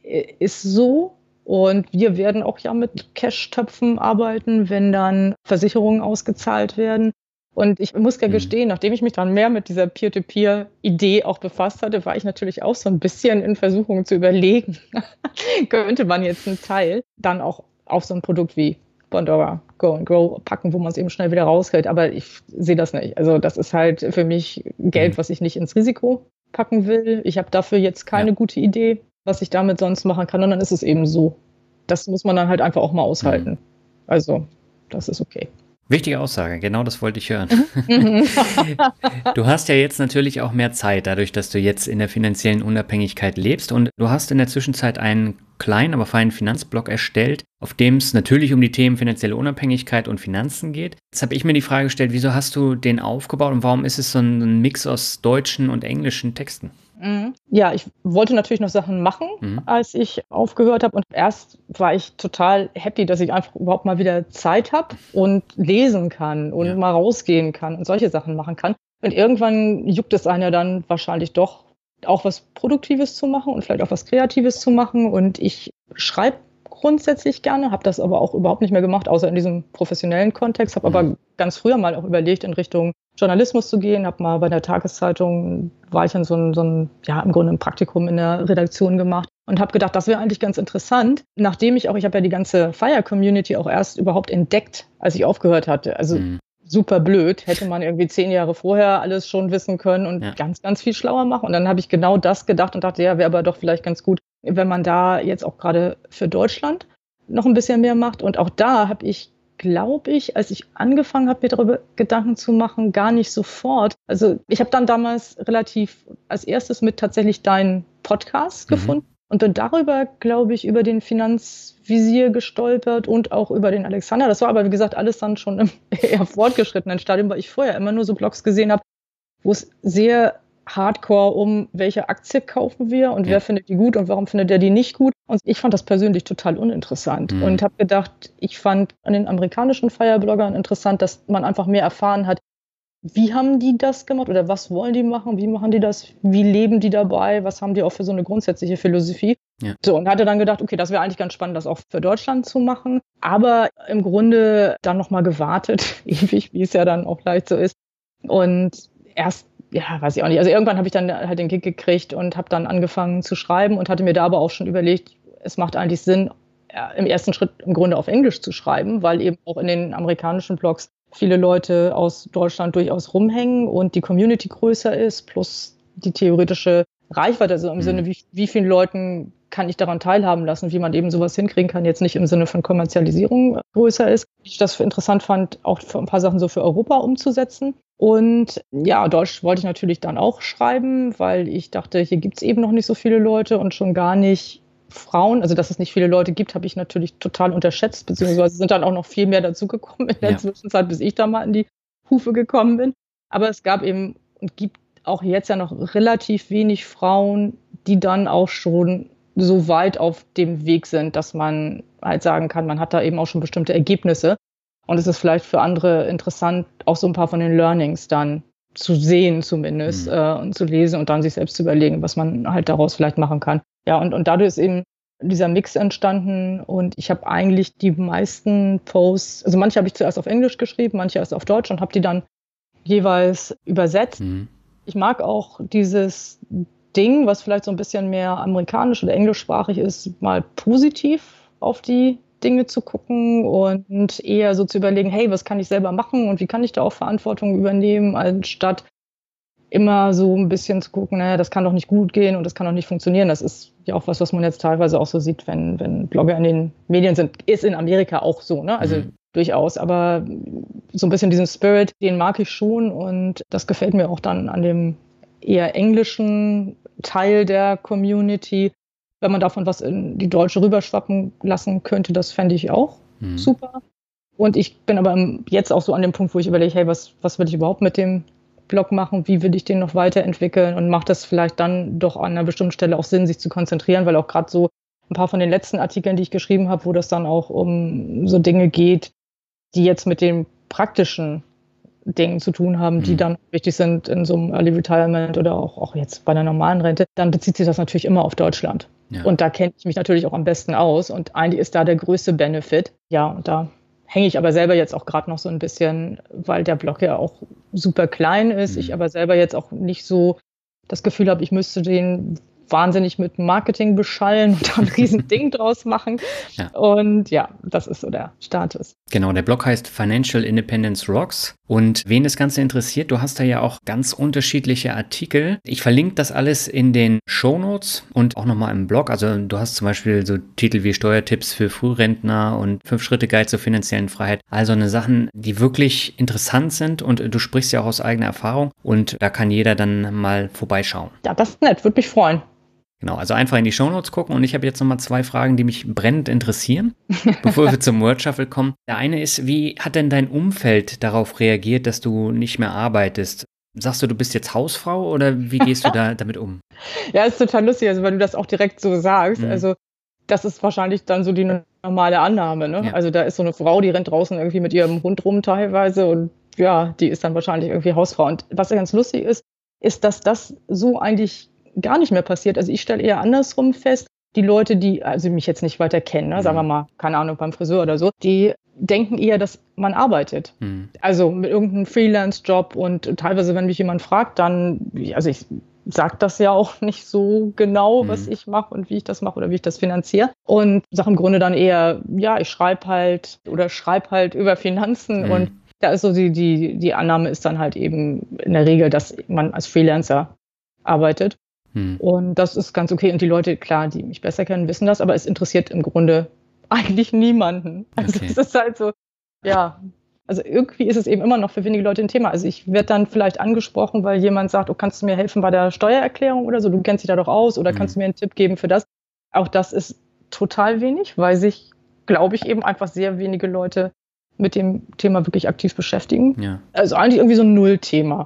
ist so. Und wir werden auch ja mit Cash-Töpfen arbeiten, wenn dann Versicherungen ausgezahlt werden. Und ich muss ja mhm. gestehen, nachdem ich mich dann mehr mit dieser Peer-to-Peer-Idee auch befasst hatte, war ich natürlich auch so ein bisschen in Versuchung zu überlegen, könnte man jetzt einen Teil dann auch auf so ein Produkt wie Bondora Go and Grow packen, wo man es eben schnell wieder rauskriegt. Aber ich sehe das nicht. Also das ist halt für mich Geld, mhm. was ich nicht ins Risiko packen will. Ich habe dafür jetzt keine ja. gute Idee, was ich damit sonst machen kann. Und dann ist es eben so. Das muss man dann halt einfach auch mal aushalten. Mhm. Also, das ist okay. Wichtige Aussage, genau das wollte ich hören. Du hast ja jetzt natürlich auch mehr Zeit, dadurch, dass du jetzt in der finanziellen Unabhängigkeit lebst. Und du hast in der Zwischenzeit einen kleinen, aber feinen Finanzblog erstellt, auf dem es natürlich um die Themen finanzielle Unabhängigkeit und Finanzen geht. Jetzt habe ich mir die Frage gestellt, wieso hast du den aufgebaut und warum ist es so ein Mix aus deutschen und englischen Texten? Ja, ich wollte natürlich noch Sachen machen, mhm. als ich aufgehört habe. Und erst war ich total happy, dass ich einfach überhaupt mal wieder Zeit habe und lesen kann und ja. mal rausgehen kann und solche Sachen machen kann. Und irgendwann juckt es einen ja dann wahrscheinlich doch, auch was Produktives zu machen und vielleicht auch was Kreatives zu machen. Und ich schreibe grundsätzlich gerne, habe das aber auch überhaupt nicht mehr gemacht, außer in diesem professionellen Kontext, habe aber ganz früher mal auch überlegt, in Richtung Journalismus zu gehen, habe mal bei der Tageszeitung Weilchen so ein, so ein, ja, im Grunde ein Praktikum in der Redaktion gemacht und habe gedacht, das wäre eigentlich ganz interessant, nachdem ich auch, ich habe ja die ganze Fire-Community auch erst überhaupt entdeckt, als ich aufgehört hatte, also mhm. super blöd, hätte man irgendwie zehn Jahre vorher alles schon wissen können und ja. ganz, ganz viel schlauer machen und dann habe ich genau das gedacht und dachte, ja, wäre aber doch vielleicht ganz gut, wenn man da jetzt auch gerade für Deutschland noch ein bisschen mehr macht. Und auch da habe ich, glaube ich, als ich angefangen habe, mir darüber Gedanken zu machen, gar nicht sofort. Also ich habe dann damals relativ als erstes mit tatsächlich deinen Podcast mhm. gefunden und bin darüber, glaube ich, über den Finanzvisier gestolpert und auch über den Alexander. Das war aber, wie gesagt, alles dann schon im eher fortgeschrittenen Stadium, weil ich vorher immer nur so Blogs gesehen habe, wo es sehr hardcore um, welche Aktie kaufen wir und ja. wer findet die gut und warum findet der die nicht gut. Und ich fand das persönlich total uninteressant mhm. und habe gedacht, ich fand an den amerikanischen Fire-Bloggern interessant, dass man einfach mehr erfahren hat, wie haben die das gemacht oder was wollen die machen, wie machen die das, wie leben die dabei, was haben die auch für so eine grundsätzliche Philosophie. Ja. So, und hatte dann gedacht, okay, das wäre eigentlich ganz spannend, das auch für Deutschland zu machen. Aber im Grunde dann nochmal gewartet, ewig, wie es ja dann auch leicht so ist. Und erst ja, weiß ich auch nicht. Also irgendwann habe ich dann halt den Kick gekriegt und habe dann angefangen zu schreiben und hatte mir da aber auch schon überlegt, es macht eigentlich Sinn, im ersten Schritt im Grunde auf Englisch zu schreiben, weil eben auch in den amerikanischen Blogs viele Leute aus Deutschland durchaus rumhängen und die Community größer ist, plus die theoretische Reichweite, also im mhm. Sinne, wie, wie vielen Leuten kann ich daran teilhaben lassen, wie man eben sowas hinkriegen kann, jetzt nicht im Sinne von Kommerzialisierung größer ist. Ich das für interessant fand, auch für ein paar Sachen so für Europa umzusetzen. Und ja, Deutsch wollte ich natürlich dann auch schreiben, weil ich dachte, hier gibt es eben noch nicht so viele Leute und schon gar nicht Frauen. Also, dass es nicht viele Leute gibt, habe ich natürlich total unterschätzt, beziehungsweise sind dann auch noch viel mehr dazugekommen in der ja. Zwischenzeit, bis ich da mal in die Hufe gekommen bin. Aber es gab eben und gibt auch jetzt ja noch relativ wenig Frauen, die dann auch schon so weit auf dem Weg sind, dass man halt sagen kann, man hat da eben auch schon bestimmte Ergebnisse. Und es ist vielleicht für andere interessant, auch so ein paar von den Learnings dann zu sehen zumindest mhm. äh, und zu lesen und dann sich selbst zu überlegen, was man halt daraus vielleicht machen kann. Ja, und, und dadurch ist eben dieser Mix entstanden und ich habe eigentlich die meisten Posts, also manche habe ich zuerst auf Englisch geschrieben, manche erst auf Deutsch und habe die dann jeweils übersetzt. Mhm. Ich mag auch dieses Ding, was vielleicht so ein bisschen mehr amerikanisch oder englischsprachig ist, mal positiv auf die Dinge zu gucken und eher so zu überlegen, hey, was kann ich selber machen und wie kann ich da auch Verantwortung übernehmen, anstatt immer so ein bisschen zu gucken, naja, das kann doch nicht gut gehen und das kann doch nicht funktionieren. Das ist ja auch was, was man jetzt teilweise auch so sieht, wenn, wenn Blogger in den Medien sind. Ist in Amerika auch so, ne? Also mhm. durchaus, aber so ein bisschen diesen Spirit, den mag ich schon und das gefällt mir auch dann an dem eher englischen Teil der Community. Wenn man davon was in die deutsche rüberschwappen lassen könnte, das fände ich auch mhm. super. Und ich bin aber jetzt auch so an dem Punkt, wo ich überlege, hey, was, was will ich überhaupt mit dem Blog machen? Wie will ich den noch weiterentwickeln? Und macht das vielleicht dann doch an einer bestimmten Stelle auch Sinn, sich zu konzentrieren? Weil auch gerade so ein paar von den letzten Artikeln, die ich geschrieben habe, wo das dann auch um so Dinge geht, die jetzt mit den praktischen Dingen zu tun haben, die mhm. dann wichtig sind in so einem Early Retirement oder auch, auch jetzt bei einer normalen Rente, dann bezieht sich das natürlich immer auf Deutschland. Ja. Und da kenne ich mich natürlich auch am besten aus und eigentlich ist da der größte Benefit. Ja, und da hänge ich aber selber jetzt auch gerade noch so ein bisschen, weil der Blog ja auch super klein ist, mhm. ich aber selber jetzt auch nicht so das Gefühl habe, ich müsste den wahnsinnig mit Marketing beschallen und da ein riesen Ding draus machen. Ja. Und ja, das ist so der Status. Genau, der Blog heißt Financial Independence Rocks. Und wen das Ganze interessiert, du hast da ja auch ganz unterschiedliche Artikel. Ich verlinke das alles in den Shownotes und auch nochmal im Blog. Also du hast zum Beispiel so Titel wie Steuertipps für Frührentner und Fünf-Schritte-Guide zur finanziellen Freiheit. Also eine Sachen, die wirklich interessant sind und du sprichst ja auch aus eigener Erfahrung und da kann jeder dann mal vorbeischauen. Ja, das ist nett, würde mich freuen. Genau, also einfach in die Shownotes gucken und ich habe jetzt nochmal zwei Fragen, die mich brennend interessieren, bevor wir zum Word Shuffle kommen. Der eine ist, wie hat denn dein Umfeld darauf reagiert, dass du nicht mehr arbeitest? Sagst du, du bist jetzt Hausfrau oder wie gehst du da damit um? Ja, ist total lustig, also weil du das auch direkt so sagst. Mhm. Also das ist wahrscheinlich dann so die normale Annahme, ne? Ja. Also da ist so eine Frau, die rennt draußen irgendwie mit ihrem Hund rum teilweise und ja, die ist dann wahrscheinlich irgendwie Hausfrau. Und was ja ganz lustig ist, ist, dass das so eigentlich gar nicht mehr passiert. Also ich stelle eher andersrum fest, die Leute, die also mich jetzt nicht weiter kennen, ne, sagen wir mal, keine Ahnung, beim Friseur oder so, die denken eher, dass man arbeitet. Mhm. Also mit irgendeinem Freelance-Job und teilweise, wenn mich jemand fragt, dann, also ich sage das ja auch nicht so genau, was mhm. ich mache und wie ich das mache oder wie ich das finanziere. Und sage im Grunde dann eher, ja, ich schreibe halt oder schreibe halt über Finanzen mhm. und da ist so die, die, die Annahme ist dann halt eben in der Regel, dass man als Freelancer arbeitet. Hm. Und das ist ganz okay. Und die Leute, klar, die mich besser kennen, wissen das, aber es interessiert im Grunde eigentlich niemanden. Also okay. Es ist halt so, ja, also irgendwie ist es eben immer noch für wenige Leute ein Thema. Also ich werde dann vielleicht angesprochen, weil jemand sagt, oh, kannst du mir helfen bei der Steuererklärung oder so, du kennst dich da doch aus oder hm. kannst du mir einen Tipp geben für das? Auch das ist total wenig, weil sich, glaube ich, eben einfach sehr wenige Leute mit dem Thema wirklich aktiv beschäftigen. Ja. Also eigentlich irgendwie so ein Nullthema.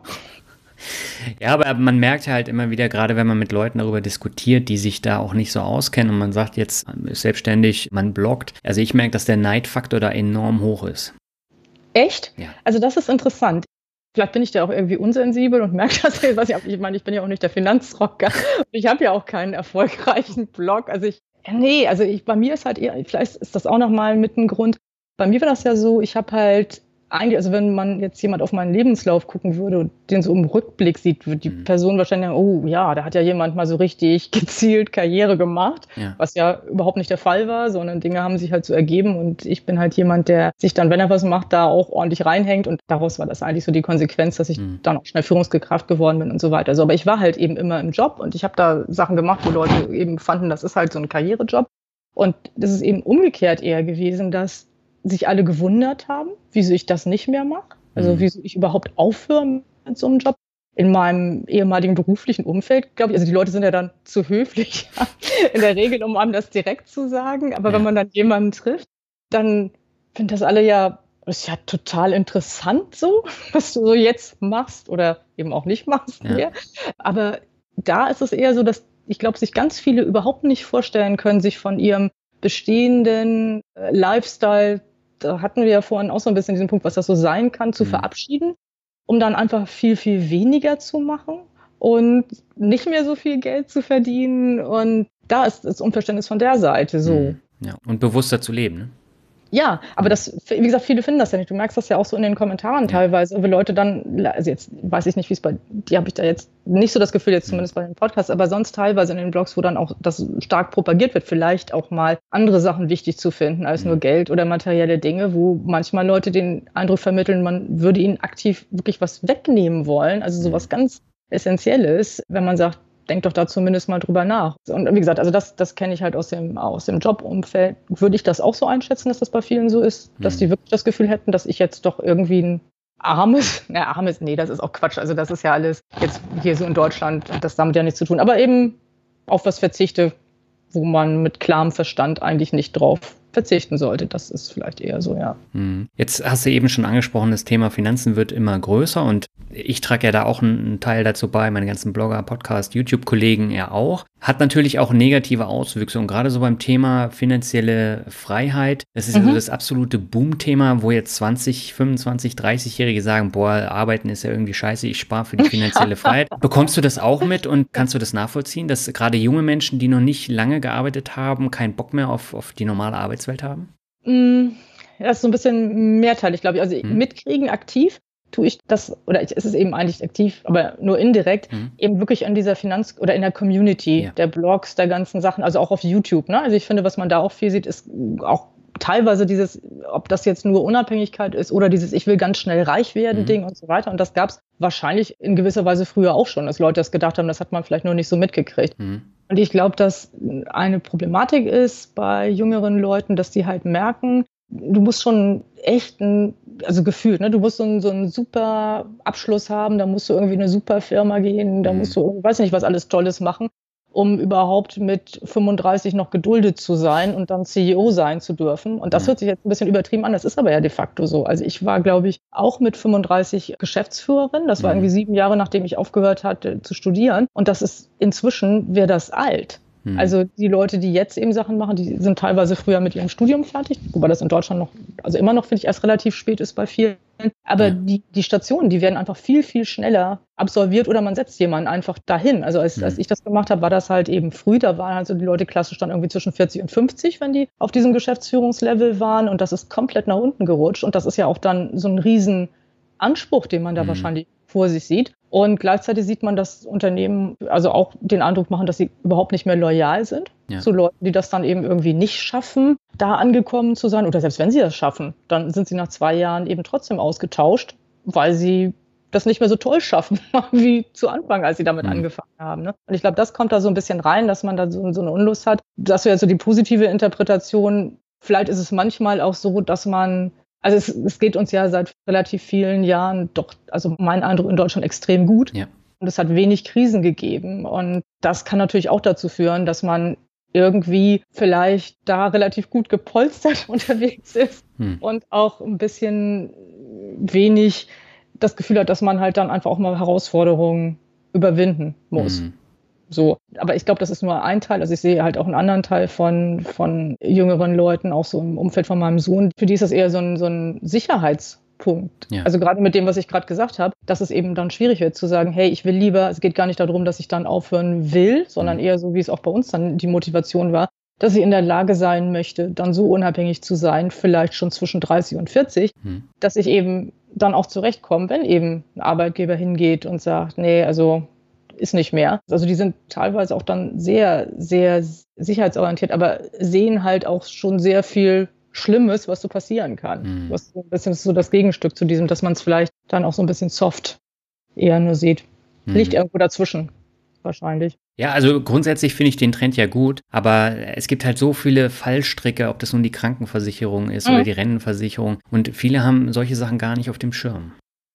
Ja, aber man merkt halt immer wieder, gerade wenn man mit Leuten darüber diskutiert, die sich da auch nicht so auskennen und man sagt jetzt, man ist selbstständig, man bloggt. Also ich merke, dass der Neidfaktor da enorm hoch ist. Echt? Ja. Also das ist interessant. Vielleicht bin ich da auch irgendwie unsensibel und merke das. Ich, weiß nicht, ich meine, ich bin ja auch nicht der Finanzrocker. Ich habe ja auch keinen erfolgreichen Blog. Also ich, nee, also ich, bei mir ist halt eher, vielleicht ist das auch nochmal mit ein Grund. Bei mir war das ja so, ich habe halt eigentlich, also wenn man jetzt jemand auf meinen Lebenslauf gucken würde und den so im Rückblick sieht, wird die mhm. Person wahrscheinlich sagen, oh ja, da hat ja jemand mal so richtig gezielt Karriere gemacht, ja. was ja überhaupt nicht der Fall war, sondern Dinge haben sich halt so ergeben und ich bin halt jemand, der sich dann, wenn er was macht, da auch ordentlich reinhängt und daraus war das eigentlich so die Konsequenz, dass ich mhm. dann auch schnell Führungskraft geworden bin und so weiter. Also, aber ich war halt eben immer im Job und ich habe da Sachen gemacht, wo Leute eben fanden, das ist halt so ein Karrierejob und das ist eben umgekehrt eher gewesen, dass sich alle gewundert haben, wieso ich das nicht mehr mache. Also wieso ich überhaupt aufhöre mit so einem Job. In meinem ehemaligen beruflichen Umfeld, glaube ich, also die Leute sind ja dann zu höflich in der Regel, um einem das direkt zu sagen. Aber ja. wenn man dann jemanden trifft, dann finden das alle ja, das ist ja total interessant so, was du so jetzt machst oder eben auch nicht machst. Ja. Mehr. Aber da ist es eher so, dass ich glaube, sich ganz viele überhaupt nicht vorstellen können, sich von ihrem bestehenden Lifestyle, da hatten wir ja vorhin auch so ein bisschen diesen Punkt, was das so sein kann, zu mhm. verabschieden, um dann einfach viel, viel weniger zu machen und nicht mehr so viel Geld zu verdienen. Und da ist das Unverständnis von der Seite so. Mhm. Ja, und bewusster zu leben, ne? Ja, aber das, wie gesagt, viele finden das ja nicht. Du merkst das ja auch so in den Kommentaren ja. teilweise, wo Leute dann, also jetzt weiß ich nicht, wie es bei dir, habe ich da jetzt nicht so das Gefühl, jetzt zumindest bei den Podcasts, aber sonst teilweise in den Blogs, wo dann auch das stark propagiert wird, vielleicht auch mal andere Sachen wichtig zu finden als mhm. nur Geld oder materielle Dinge, wo manchmal Leute den Eindruck vermitteln, man würde ihnen aktiv wirklich was wegnehmen wollen, also sowas ganz Essentielles, wenn man sagt, denk doch da zumindest mal drüber nach. Und wie gesagt, also das, das kenne ich halt aus dem, aus dem Jobumfeld. Würde ich das auch so einschätzen, dass das bei vielen so ist, dass die wirklich das Gefühl hätten, dass ich jetzt doch irgendwie ein armes, na armes, nee, das ist auch Quatsch. Also das ist ja alles jetzt hier so in Deutschland, hat das damit ja nichts zu tun. Aber eben auf was verzichte, wo man mit klarem Verstand eigentlich nicht drauf verzichten sollte. Das ist vielleicht eher so, ja. Jetzt hast du eben schon angesprochen, das Thema Finanzen wird immer größer und ich trage ja da auch einen Teil dazu bei, meine ganzen Blogger, Podcast, YouTube-Kollegen ja auch. Hat natürlich auch negative Auswüchse und gerade so beim Thema finanzielle Freiheit, das ist mhm. also das absolute Boom-Thema, wo jetzt zwanzig, fünfundzwanzig, dreißig-Jährige sagen, boah, arbeiten ist ja irgendwie scheiße, ich spare für die finanzielle Freiheit. Bekommst du das auch mit und kannst du das nachvollziehen, dass gerade junge Menschen, die noch nicht lange gearbeitet haben, keinen Bock mehr auf, auf die normale Arbeitswelt haben? Das ist so ein bisschen mehrteilig, glaube ich. Also hm. mitkriegen, aktiv tue ich das, oder es ist eben eigentlich aktiv, aber nur indirekt, hm. eben wirklich in dieser Finanz- oder in der Community ja. der Blogs, der ganzen Sachen, also auch auf YouTube. Ne? Also ich finde, was man da auch viel sieht, ist auch teilweise dieses, ob das jetzt nur Unabhängigkeit ist oder dieses ich will ganz schnell reich werden mhm. Ding und so weiter. Und das gab es wahrscheinlich in gewisser Weise früher auch schon, dass Leute das gedacht haben, das hat man vielleicht nur nicht so mitgekriegt. Mhm. Und ich glaube, dass eine Problematik ist bei jüngeren Leuten, dass die halt merken, du musst schon echt ein, also gefühlt, ne, du musst so einen, so einen super Abschluss haben, da musst du irgendwie in eine super Firma gehen, da mhm. musst du, weiß nicht, was alles Tolles machen, um überhaupt mit fünfunddreißig noch geduldet zu sein und dann C E O sein zu dürfen. Und das hört sich jetzt ein bisschen übertrieben an, das ist aber ja de facto so. Also ich war, glaube ich, auch mit fünfunddreißig Geschäftsführerin. Das war irgendwie sieben Jahre, nachdem ich aufgehört hatte zu studieren. Und das ist inzwischen, wäre das alt. Hm. Also die Leute, die jetzt eben Sachen machen, die sind teilweise früher mit ihrem Studium fertig, wobei das in Deutschland noch, also immer noch, finde ich, erst relativ spät ist bei vielen. Aber ja. die, die Stationen, die werden einfach viel, viel schneller absolviert oder man setzt jemanden einfach dahin. Also als, hm. als ich das gemacht habe, war das halt eben früh. Da waren also die Leute klassisch dann irgendwie zwischen vierzig und fünfzig, wenn die auf diesem Geschäftsführungslevel waren. Und das ist komplett nach unten gerutscht. Und das ist ja auch dann so ein riesen Anspruch, den man da hm. wahrscheinlich vor sich sieht. Und gleichzeitig sieht man, dass Unternehmen also auch den Eindruck machen, dass sie überhaupt nicht mehr loyal sind ja. zu Leuten, die das dann eben irgendwie nicht schaffen, da angekommen zu sein. Oder selbst wenn sie das schaffen, dann sind sie nach zwei Jahren eben trotzdem ausgetauscht, weil sie das nicht mehr so toll schaffen, wie zu Anfang, als sie damit mhm. angefangen haben. Ne? Und ich glaube, das kommt da so ein bisschen rein, dass man da so, so eine Unlust hat. Das wäre jetzt so die positive Interpretation. Vielleicht ist es manchmal auch so, dass man Also es, es geht uns ja seit relativ vielen Jahren doch, also mein Eindruck in Deutschland extrem gut. Ja. Und es hat wenig Krisen gegeben. Und das kann natürlich auch dazu führen, dass man irgendwie vielleicht da relativ gut gepolstert unterwegs ist hm. und auch ein bisschen wenig das Gefühl hat, dass man halt dann einfach auch mal Herausforderungen überwinden muss. Hm. So, aber ich glaube, das ist nur ein Teil. Also ich sehe halt auch einen anderen Teil von, von jüngeren Leuten, auch so im Umfeld von meinem Sohn. Für die ist das eher so ein, so ein Sicherheitspunkt. Ja. Also gerade mit dem, was ich gerade gesagt habe, dass es eben dann schwierig wird zu sagen, hey, ich will lieber, es geht gar nicht darum, dass ich dann aufhören will, sondern mhm. eher so, wie es auch bei uns dann die Motivation war, dass ich in der Lage sein möchte, dann so unabhängig zu sein, vielleicht schon zwischen dreißig und vierzig, mhm. dass ich eben dann auch zurechtkomme, wenn eben ein Arbeitgeber hingeht und sagt, nee, also ist nicht mehr. Also die sind teilweise auch dann sehr, sehr sicherheitsorientiert, aber sehen halt auch schon sehr viel Schlimmes, was so passieren kann. Mhm. Was so ein bisschen so das Gegenstück zu diesem, dass man es vielleicht dann auch so ein bisschen soft eher nur sieht. Mhm. Liegt irgendwo dazwischen, wahrscheinlich. Ja, also grundsätzlich finde ich den Trend ja gut, aber es gibt halt so viele Fallstricke, ob das nun die Krankenversicherung ist mhm. oder die Rentenversicherung, und viele haben solche Sachen gar nicht auf dem Schirm.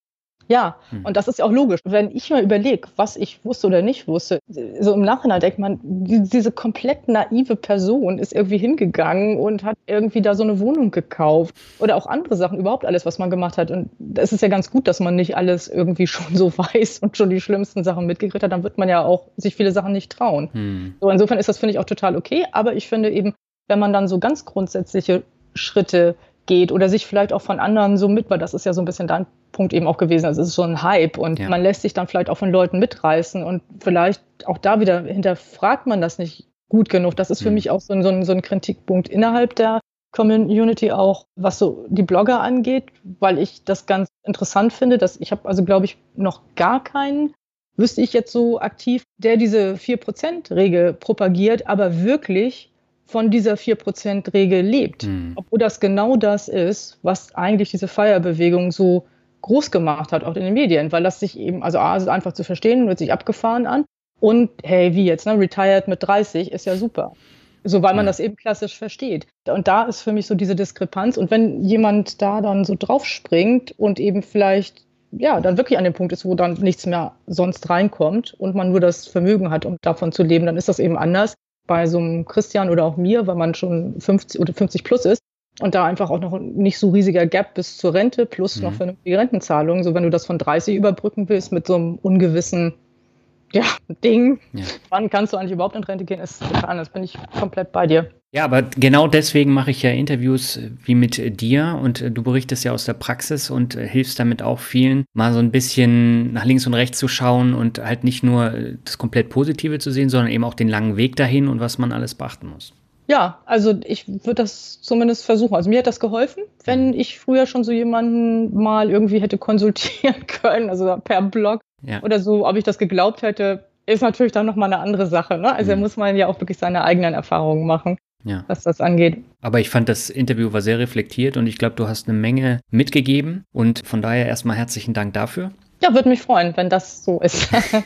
Ja, hm. und das ist ja auch logisch. Wenn ich mir überlege, was ich wusste oder nicht wusste, so im Nachhinein denkt man, die, diese komplett naive Person ist irgendwie hingegangen und hat irgendwie da so eine Wohnung gekauft oder auch andere Sachen, überhaupt alles, was man gemacht hat. Und es ist ja ganz gut, dass man nicht alles irgendwie schon so weiß und schon die schlimmsten Sachen mitgekriegt hat. Dann wird man ja auch sich viele Sachen nicht trauen. Hm. So, insofern ist das, finde ich, auch total okay. Aber ich finde eben, wenn man dann so ganz grundsätzliche Schritte geht oder sich vielleicht auch von anderen so mit, weil das ist ja so ein bisschen dein Punkt eben auch gewesen, also es ist so ein Hype und ja. man lässt sich dann vielleicht auch von Leuten mitreißen und vielleicht auch da wieder hinterfragt man das nicht gut genug. Das ist für mhm. mich auch so ein, so, ein, so ein Kritikpunkt innerhalb der Community auch, was so die Blogger angeht, weil ich das ganz interessant finde, dass ich habe also, glaube ich, noch gar keinen, wüsste ich jetzt so aktiv, der diese vier Prozent Regel propagiert, aber wirklich von dieser vier Prozent Regel lebt. Mhm. Obwohl das genau das ist, was eigentlich diese Feierbewegung so groß gemacht hat, auch in den Medien, weil das sich eben, also A, ist einfach zu verstehen, hört sich abgefahren an und hey, wie jetzt, ne, retired mit dreißig ist ja super. So, weil man ja. das eben klassisch versteht. Und da ist für mich so diese Diskrepanz und wenn jemand da dann so drauf springt und eben vielleicht, ja, dann wirklich an dem Punkt ist, wo dann nichts mehr sonst reinkommt und man nur das Vermögen hat, um davon zu leben, dann ist das eben anders bei so einem Christian oder auch mir, weil man schon fünfzig oder fünfzig plus ist und da einfach auch noch nicht so riesiger Gap bis zur Rente plus mhm. noch vernünftige Rentenzahlungen. So, wenn du das von dreißig überbrücken willst mit so einem ungewissen ja, Ding, ja. wann kannst du eigentlich überhaupt in Rente gehen, ist total anders, bin ich komplett bei dir. Ja, aber genau deswegen mache ich ja Interviews wie mit dir und du berichtest ja aus der Praxis und hilfst damit auch vielen, mal so ein bisschen nach links und rechts zu schauen und halt nicht nur das komplett Positive zu sehen, sondern eben auch den langen Weg dahin und was man alles beachten muss. Ja, also ich würde das zumindest versuchen. Also mir hat das geholfen, wenn ich früher schon so jemanden mal irgendwie hätte konsultieren können, also per Blog ja. oder so, ob ich das geglaubt hätte, ist natürlich dann nochmal eine andere Sache. Ne? Also mhm. da muss man ja auch wirklich seine eigenen Erfahrungen machen. Ja. Was das angeht. Aber ich fand, das Interview war sehr reflektiert und ich glaube, du hast eine Menge mitgegeben und von daher erstmal herzlichen Dank dafür. Ja, würde mich freuen, wenn das so ist.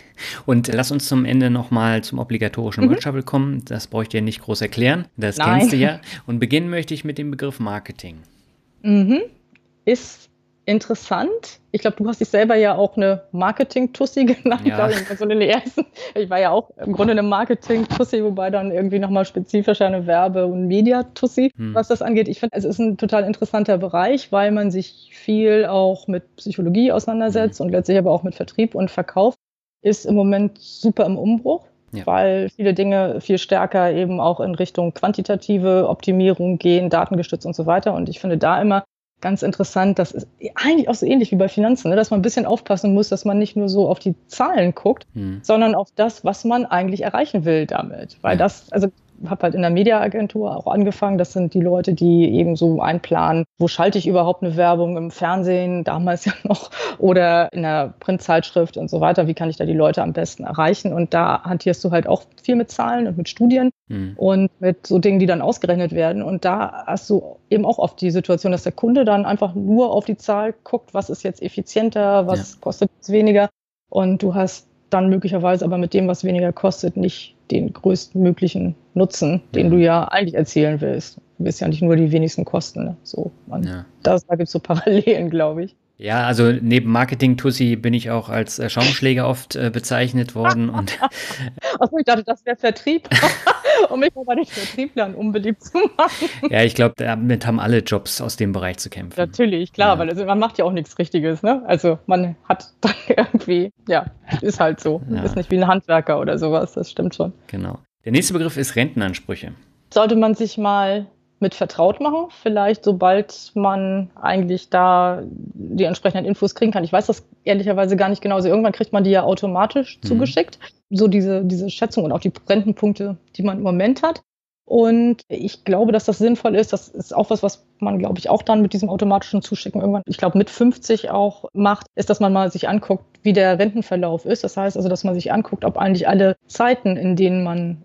Und lass uns zum Ende nochmal zum obligatorischen mhm. Word Shuffle kommen. Das brauche ich dir nicht groß erklären. Das Nein. kennst du ja. Und beginnen möchte ich mit dem Begriff Marketing. Mhm. Ist interessant. Ich glaube, du hast dich selber ja auch eine Marketing-Tussi genannt. Ja. Ich, so in den ersten. Ich war ja auch im Grunde eine Marketing-Tussi, wobei dann irgendwie nochmal spezifischer eine Werbe- und Media-Tussi, hm. was das angeht. Ich finde, es ist ein total interessanter Bereich, weil man sich viel auch mit Psychologie auseinandersetzt hm. und letztlich aber auch mit Vertrieb und Verkauf. Ist im Moment super im Umbruch. Ja. weil viele Dinge viel stärker eben auch in Richtung quantitative Optimierung gehen, datengestützt und so weiter. Und ich finde da immer ganz interessant, das ist eigentlich auch so ähnlich wie bei Finanzen, ne, dass man ein bisschen aufpassen muss, dass man nicht nur so auf die Zahlen guckt, Hm. sondern auf das, was man eigentlich erreichen will damit. Weil Ja. das, also ich habe halt in der Mediaagentur auch angefangen. Das sind die Leute, die eben so einplanen, wo schalte ich überhaupt eine Werbung im Fernsehen, damals ja noch, oder in der Printzeitschrift und so weiter. Wie kann ich da die Leute am besten erreichen? Und da hantierst du halt auch viel mit Zahlen und mit Studien Hm. und mit so Dingen, die dann ausgerechnet werden. Und da hast du eben auch oft die Situation, dass der Kunde dann einfach nur auf die Zahl guckt, was ist jetzt effizienter, was Ja. kostet jetzt weniger. Und du hast dann möglicherweise aber mit dem, was weniger kostet, nicht den größtmöglichen Nutzen, den Mhm. du ja eigentlich erzielen willst. Du willst ja nicht nur die wenigsten Kosten. Ne? So, man, Ja. das, da gibt es so Parallelen, glaube ich. Ja, also neben Marketing-Tussi bin ich auch als äh, Schaumschläger oft äh, bezeichnet worden. Und Achso, ich dachte, das wäre Vertrieb, um mich aber nicht Vertrieblern unbeliebt zu machen. ja, ich glaube, damit haben alle Jobs aus dem Bereich zu kämpfen. Natürlich, klar, Ja. weil also, man macht ja auch nichts Richtiges. Ne? Also man hat dann irgendwie, ja, ist halt so. Ja. Ist nicht wie ein Handwerker oder sowas, das stimmt schon. Genau. Der nächste Begriff ist Rentenansprüche. Sollte man sich mal mit vertraut machen, vielleicht sobald man eigentlich da die entsprechenden Infos kriegen kann. Ich weiß das ehrlicherweise gar nicht genau. Also irgendwann kriegt man die ja automatisch Mhm. zugeschickt. So diese, diese Schätzung und auch die Rentenpunkte, die man im Moment hat. Und ich glaube, dass das sinnvoll ist. Das ist auch was, was man, glaube ich, auch dann mit diesem automatischen Zuschicken irgendwann, ich glaube, mit fünfzig auch macht, ist, dass man mal sich anguckt, wie der Rentenverlauf ist. Das heißt also, dass man sich anguckt, ob eigentlich alle Zeiten, in denen man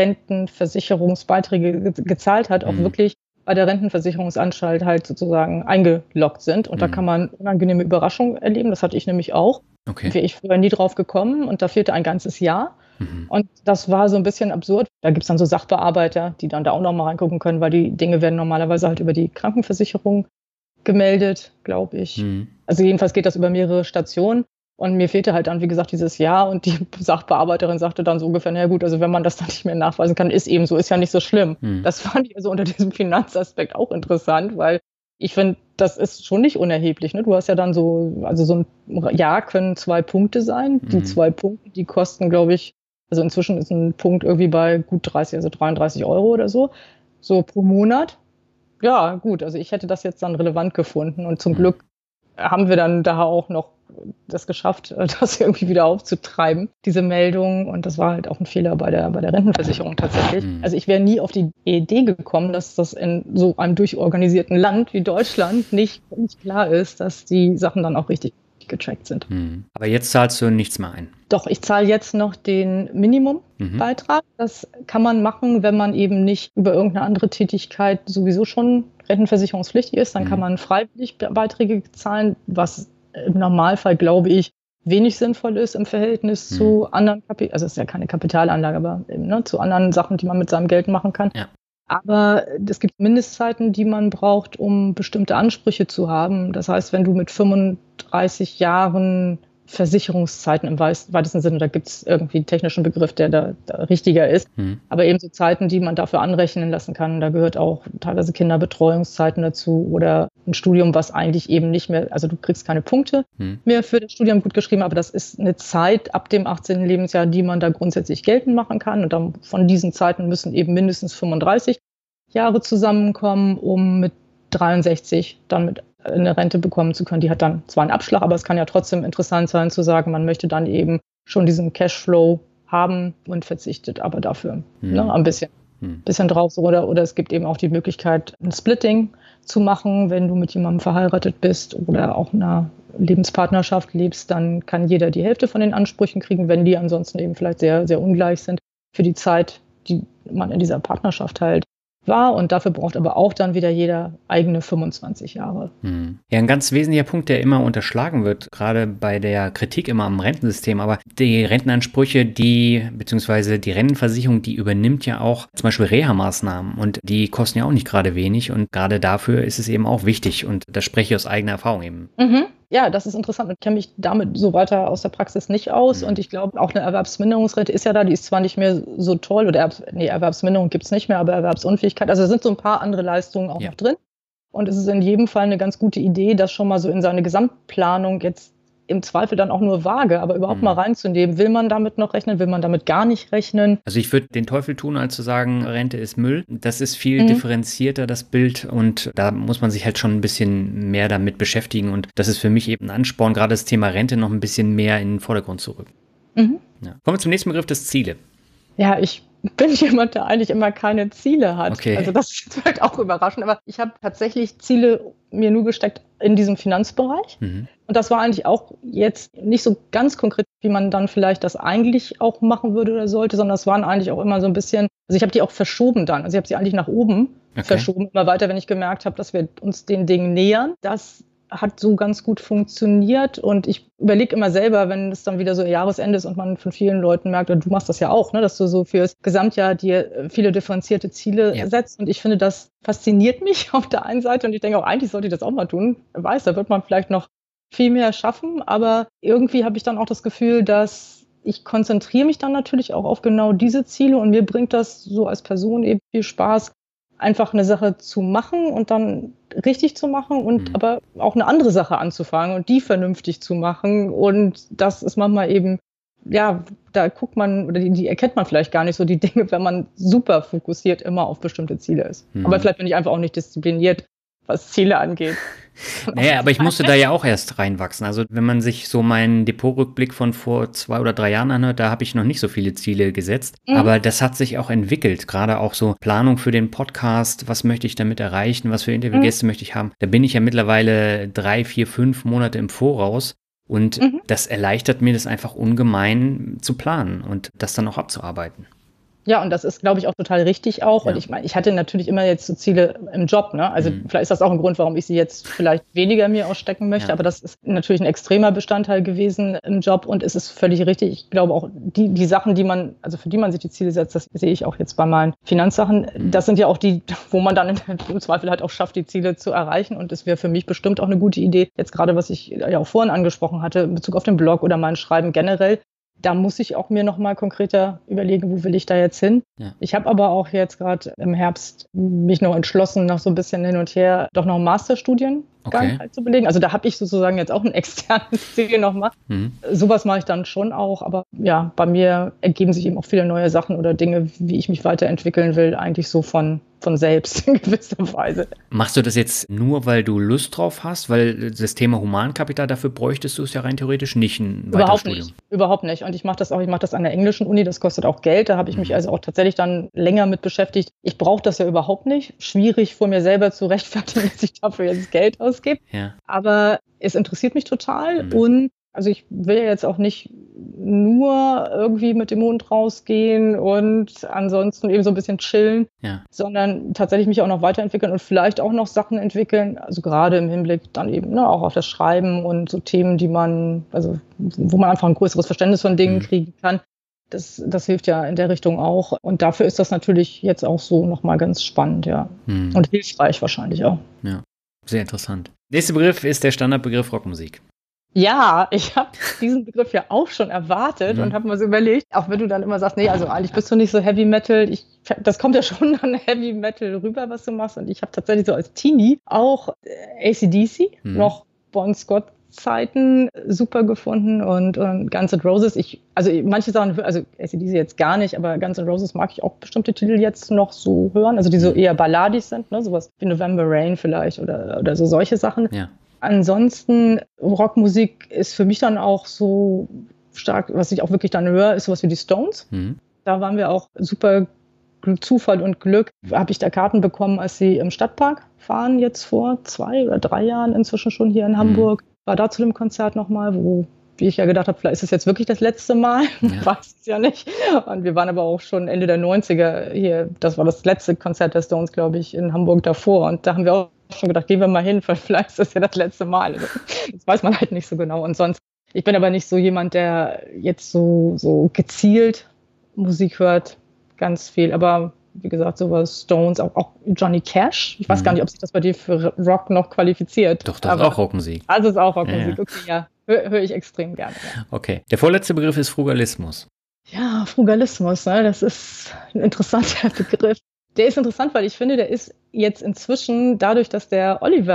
Rentenversicherungsbeiträge ge- gezahlt hat, auch Mhm. wirklich bei der Rentenversicherungsanstalt halt sozusagen eingeloggt sind. Und da Mhm. kann man unangenehme Überraschungen erleben. Das hatte ich nämlich auch. Okay. Wäre ich vorher nie drauf gekommen und da fehlte ein ganzes Jahr. Mhm. Und das war so ein bisschen absurd. Da gibt es dann so Sachbearbeiter, die dann da auch nochmal reingucken können, weil die Dinge werden normalerweise halt über die Krankenversicherung gemeldet, glaube ich. Mhm. Also jedenfalls geht das über mehrere Stationen. Und mir fehlte halt dann, wie gesagt, dieses Jahr. Und die Sachbearbeiterin sagte dann so ungefähr, na ja gut, also wenn man das dann nicht mehr nachweisen kann, ist eben so, ist ja nicht so schlimm. Mhm. Das fand ich also unter diesem Finanzaspekt auch interessant, weil ich finde, das ist schon nicht unerheblich. Ne? Du hast ja dann so, also so ein Jahr können zwei Punkte sein. Die Mhm. zwei Punkte, die kosten, glaube ich, also inzwischen ist ein Punkt irgendwie bei gut dreißig, also dreiunddreißig Euro oder so, so pro Monat. Ja, gut, also ich hätte das jetzt dann relevant gefunden. Und zum Mhm. Glück haben wir dann da auch noch das geschafft, das irgendwie wieder aufzutreiben, diese Meldung. Und das war halt auch ein Fehler bei der, bei der Rentenversicherung tatsächlich. Mhm. Also ich wäre nie auf die Idee gekommen, dass das in so einem durchorganisierten Land wie Deutschland nicht, nicht klar ist, dass die Sachen dann auch richtig getrackt sind. Mhm. Aber jetzt zahlst du nichts mehr ein. Doch, ich zahle jetzt noch den Minimumbeitrag. Mhm. Das kann man machen, wenn man eben nicht über irgendeine andere Tätigkeit sowieso schon rentenversicherungspflichtig ist. Dann Mhm. kann man freiwillig Beiträge zahlen, was im Normalfall, glaube ich, wenig sinnvoll ist im Verhältnis Mhm. zu anderen Kapital, also es ist ja keine Kapitalanlage, aber eben, ne, zu anderen Sachen, die man mit seinem Geld machen kann. Ja. Aber es gibt Mindestzeiten, die man braucht, um bestimmte Ansprüche zu haben. Das heißt, wenn du mit fünfunddreißig Jahren Versicherungszeiten im weitesten Sinne, da gibt es irgendwie einen technischen Begriff, der da, da richtiger ist, Mhm. aber eben so Zeiten, die man dafür anrechnen lassen kann. Da gehört auch teilweise Kinderbetreuungszeiten dazu oder ein Studium, was eigentlich eben nicht mehr, also du kriegst keine Punkte Mhm. mehr für das Studium gut geschrieben, aber das ist eine Zeit ab dem achtzehnten Lebensjahr, die man da grundsätzlich geltend machen kann. Und dann von diesen Zeiten müssen eben mindestens fünfunddreißig Jahre zusammenkommen, um mit dreiundsechzig dann mit eine Rente bekommen zu können. Die hat dann zwar einen Abschlag, aber es kann ja trotzdem interessant sein zu sagen, man möchte dann eben schon diesen Cashflow haben und verzichtet aber dafür Mhm. ne, ein bisschen, Mhm. bisschen drauf. So, oder, oder es gibt eben auch die Möglichkeit, ein Splitting zu machen, wenn du mit jemandem verheiratet bist oder auch in einer Lebenspartnerschaft lebst, dann kann jeder die Hälfte von den Ansprüchen kriegen, wenn die ansonsten eben vielleicht sehr, sehr ungleich sind für die Zeit, die man in dieser Partnerschaft halt war. Und dafür braucht aber auch dann wieder jeder eigene fünfundzwanzig Jahre. Mhm. Ja, ein ganz wesentlicher Punkt, der immer unterschlagen wird, gerade bei der Kritik immer am Rentensystem, aber die Rentenansprüche, die, beziehungsweise die Rentenversicherung, die übernimmt ja auch zum Beispiel Reha-Maßnahmen und die kosten ja auch nicht gerade wenig und gerade dafür ist es eben auch wichtig und das spreche ich aus eigener Erfahrung eben. Mhm. Ja, das ist interessant. Ich kenne mich damit so weiter aus der Praxis nicht aus. Mhm. Und ich glaube, auch eine Erwerbsminderungsrente ist ja da, die ist zwar nicht mehr so toll, oder Erwerbs nee, Erwerbsminderung gibt es nicht mehr, aber Erwerbsunfähigkeit, also da sind so ein paar andere Leistungen auch Ja. noch drin. Und es ist in jedem Fall eine ganz gute Idee, das schon mal so in seine Gesamtplanung jetzt im Zweifel dann auch nur vage, aber überhaupt Mhm. mal reinzunehmen. Will man damit noch rechnen? Will man damit gar nicht rechnen? Also ich würde den Teufel tun, als zu sagen, Rente ist Müll. Das ist viel Mhm. differenzierter, das Bild. Und da muss man sich halt schon ein bisschen mehr damit beschäftigen. Und das ist für mich eben ein Ansporn, gerade das Thema Rente noch ein bisschen mehr in den Vordergrund zu rücken. Mhm. Ja. Kommen wir zum nächsten Begriff, das Ziele. Ja, ich bin jemand, der eigentlich immer keine Ziele hat. Okay. Also das ist vielleicht auch überraschend, aber ich habe tatsächlich Ziele mir nur gesteckt in diesem Finanzbereich. Mhm. Und das war eigentlich auch jetzt nicht so ganz konkret, wie man dann vielleicht das eigentlich auch machen würde oder sollte, sondern das waren eigentlich auch immer so ein bisschen, also ich habe die auch verschoben dann. Also ich habe sie eigentlich nach oben Okay. verschoben, immer weiter, wenn ich gemerkt habe, dass wir uns den Dingen nähern. Das hat so ganz gut funktioniert und ich überlege immer selber, wenn es dann wieder so Jahresende ist und man von vielen Leuten merkt, und du machst das ja auch, ne, dass du so fürs Gesamtjahr dir viele differenzierte Ziele Ja. setzt und ich finde, das fasziniert mich auf der einen Seite und ich denke auch, eigentlich sollte ich das auch mal tun. Wer weiß, da wird man vielleicht noch viel mehr schaffen, aber irgendwie habe ich dann auch das Gefühl, dass ich konzentriere mich dann natürlich auch auf genau diese Ziele und mir bringt das so als Person eben viel Spaß, einfach eine Sache zu machen und dann richtig zu machen und Mhm. aber auch eine andere Sache anzufangen und die vernünftig zu machen. Und das ist manchmal eben, ja, da guckt man oder die, die erkennt man vielleicht gar nicht so die Dinge, wenn man super fokussiert immer auf bestimmte Ziele ist. Mhm. Aber vielleicht bin ich einfach auch nicht diszipliniert, was Ziele angeht. Naja, aber ich musste da ja auch erst reinwachsen. Also wenn man sich so meinen Depotrückblick von vor zwei oder drei Jahren anhört, da habe ich noch nicht so viele Ziele gesetzt. Mhm. Aber das hat sich auch entwickelt. Gerade auch so Planung für den Podcast. Was möchte ich damit erreichen? Was für Interviewgäste mhm. möchte ich haben? Da bin ich ja mittlerweile drei, vier, fünf Monate im Voraus. Und mhm. das erleichtert mir das einfach ungemein zu planen und das dann auch abzuarbeiten. Ja, und das ist, glaube ich, auch total richtig auch. Ja. Und ich meine, ich hatte natürlich immer jetzt so Ziele im Job, ne? Also mhm. vielleicht ist das auch ein Grund, warum ich sie jetzt vielleicht weniger mir ausstecken möchte. Ja. Aber das ist natürlich ein extremer Bestandteil gewesen im Job. Und es ist völlig richtig. Ich glaube auch, die, die Sachen, die man, also für die man sich die Ziele setzt, das sehe ich auch jetzt bei meinen Finanzsachen. Mhm. Das sind ja auch die, wo man dann im Zweifel halt auch schafft, die Ziele zu erreichen. Und es wäre für mich bestimmt auch eine gute Idee, jetzt gerade, was ich ja auch vorhin angesprochen hatte, in Bezug auf den Blog oder mein Schreiben generell. Da muss ich auch mir noch mal konkreter überlegen, wo will ich da jetzt hin. Ja. Ich habe aber auch jetzt gerade im Herbst mich noch entschlossen, noch so ein bisschen hin und her, doch noch einen Masterstudiengang okay. halt zu belegen. Also da habe ich sozusagen jetzt auch ein externes Ziel nochmal. Mhm. Sowas mache ich dann schon auch. Aber ja, bei mir ergeben sich eben auch viele neue Sachen oder Dinge, wie ich mich weiterentwickeln will, eigentlich so von, von selbst in gewisser Weise. Machst du das jetzt nur, weil du Lust drauf hast? Weil das Thema Humankapital, dafür bräuchtest du es ja rein theoretisch nicht ein weiteres Studium. Nicht, überhaupt nicht. Und ich mache das auch, ich mache das an der englischen Uni, das kostet auch Geld. Da habe ich mhm. mich also auch tatsächlich dann länger mit beschäftigt. Ich brauche das ja überhaupt nicht. Schwierig vor mir selber zu rechtfertigen, dass ich dafür jetzt Geld ausgebe. Ja. Aber es interessiert mich total mhm. und also ich will ja jetzt auch nicht nur irgendwie mit dem Hund rausgehen und ansonsten eben so ein bisschen chillen, ja. sondern tatsächlich mich auch noch weiterentwickeln und vielleicht auch noch Sachen entwickeln, also gerade im Hinblick dann eben ne, auch auf das Schreiben und so Themen, die man, also wo man einfach ein größeres Verständnis von Dingen mhm. kriegen kann. Das, das hilft ja in der Richtung auch. Und dafür ist das natürlich jetzt auch so nochmal ganz spannend, ja. Mhm. Und hilfreich wahrscheinlich auch. Ja, sehr interessant. Nächster Begriff ist der Standardbegriff Rockmusik. Ja, ich habe diesen Begriff ja auch schon erwartet mhm. und habe mir so überlegt, auch wenn du dann immer sagst, nee, also eigentlich bist du nicht so Heavy Metal, ich, das kommt ja schon an Heavy Metal rüber, was du machst. Und ich habe tatsächlich so als Teenie auch A C D C, mhm. noch Bon Scott Zeiten super gefunden und, und Guns N' Roses. Ich, also manche Sachen, also A C D C jetzt gar nicht, aber Guns N' Roses mag ich auch bestimmte Titel jetzt noch so hören, also die so eher balladig sind, ne, sowas wie November Rain vielleicht oder, oder so solche Sachen. Ja. Ansonsten, Rockmusik ist für mich dann auch so stark, was ich auch wirklich dann höre, ist sowas wie die Stones. Mhm. Da waren wir auch super Zufall und Glück, habe ich da Karten bekommen, als sie im Stadtpark fahren, jetzt vor zwei oder drei Jahren inzwischen schon hier in Hamburg. Mhm. War da zu dem Konzert nochmal, wo, wie ich ja gedacht habe, vielleicht ist es jetzt wirklich das letzte Mal, ja. weiß es ja nicht. Und wir waren aber auch schon Ende der neunziger hier, das war das letzte Konzert der Stones, glaube ich, in Hamburg davor. Und da haben wir auch schon gedacht, gehen wir mal hin, weil vielleicht ist das ja das letzte Mal. Also, das weiß man halt nicht so genau. Und sonst, ich bin aber nicht so jemand, der jetzt so, so gezielt Musik hört, ganz viel. Aber wie gesagt, sowas, Stones, auch, auch Johnny Cash. Ich weiß mhm. gar nicht, ob sich das bei dir für Rock noch qualifiziert. Doch, das ist auch Rockmusik. Also ist auch Rockmusik, ja, ja. Okay, ja. Höre hör ich extrem gerne. Ja. Okay. Der vorletzte Begriff ist Frugalismus. Ja, Frugalismus, ne? Das ist ein interessanter Begriff. Der ist interessant, weil ich finde, der ist jetzt inzwischen, dadurch, dass der Oliver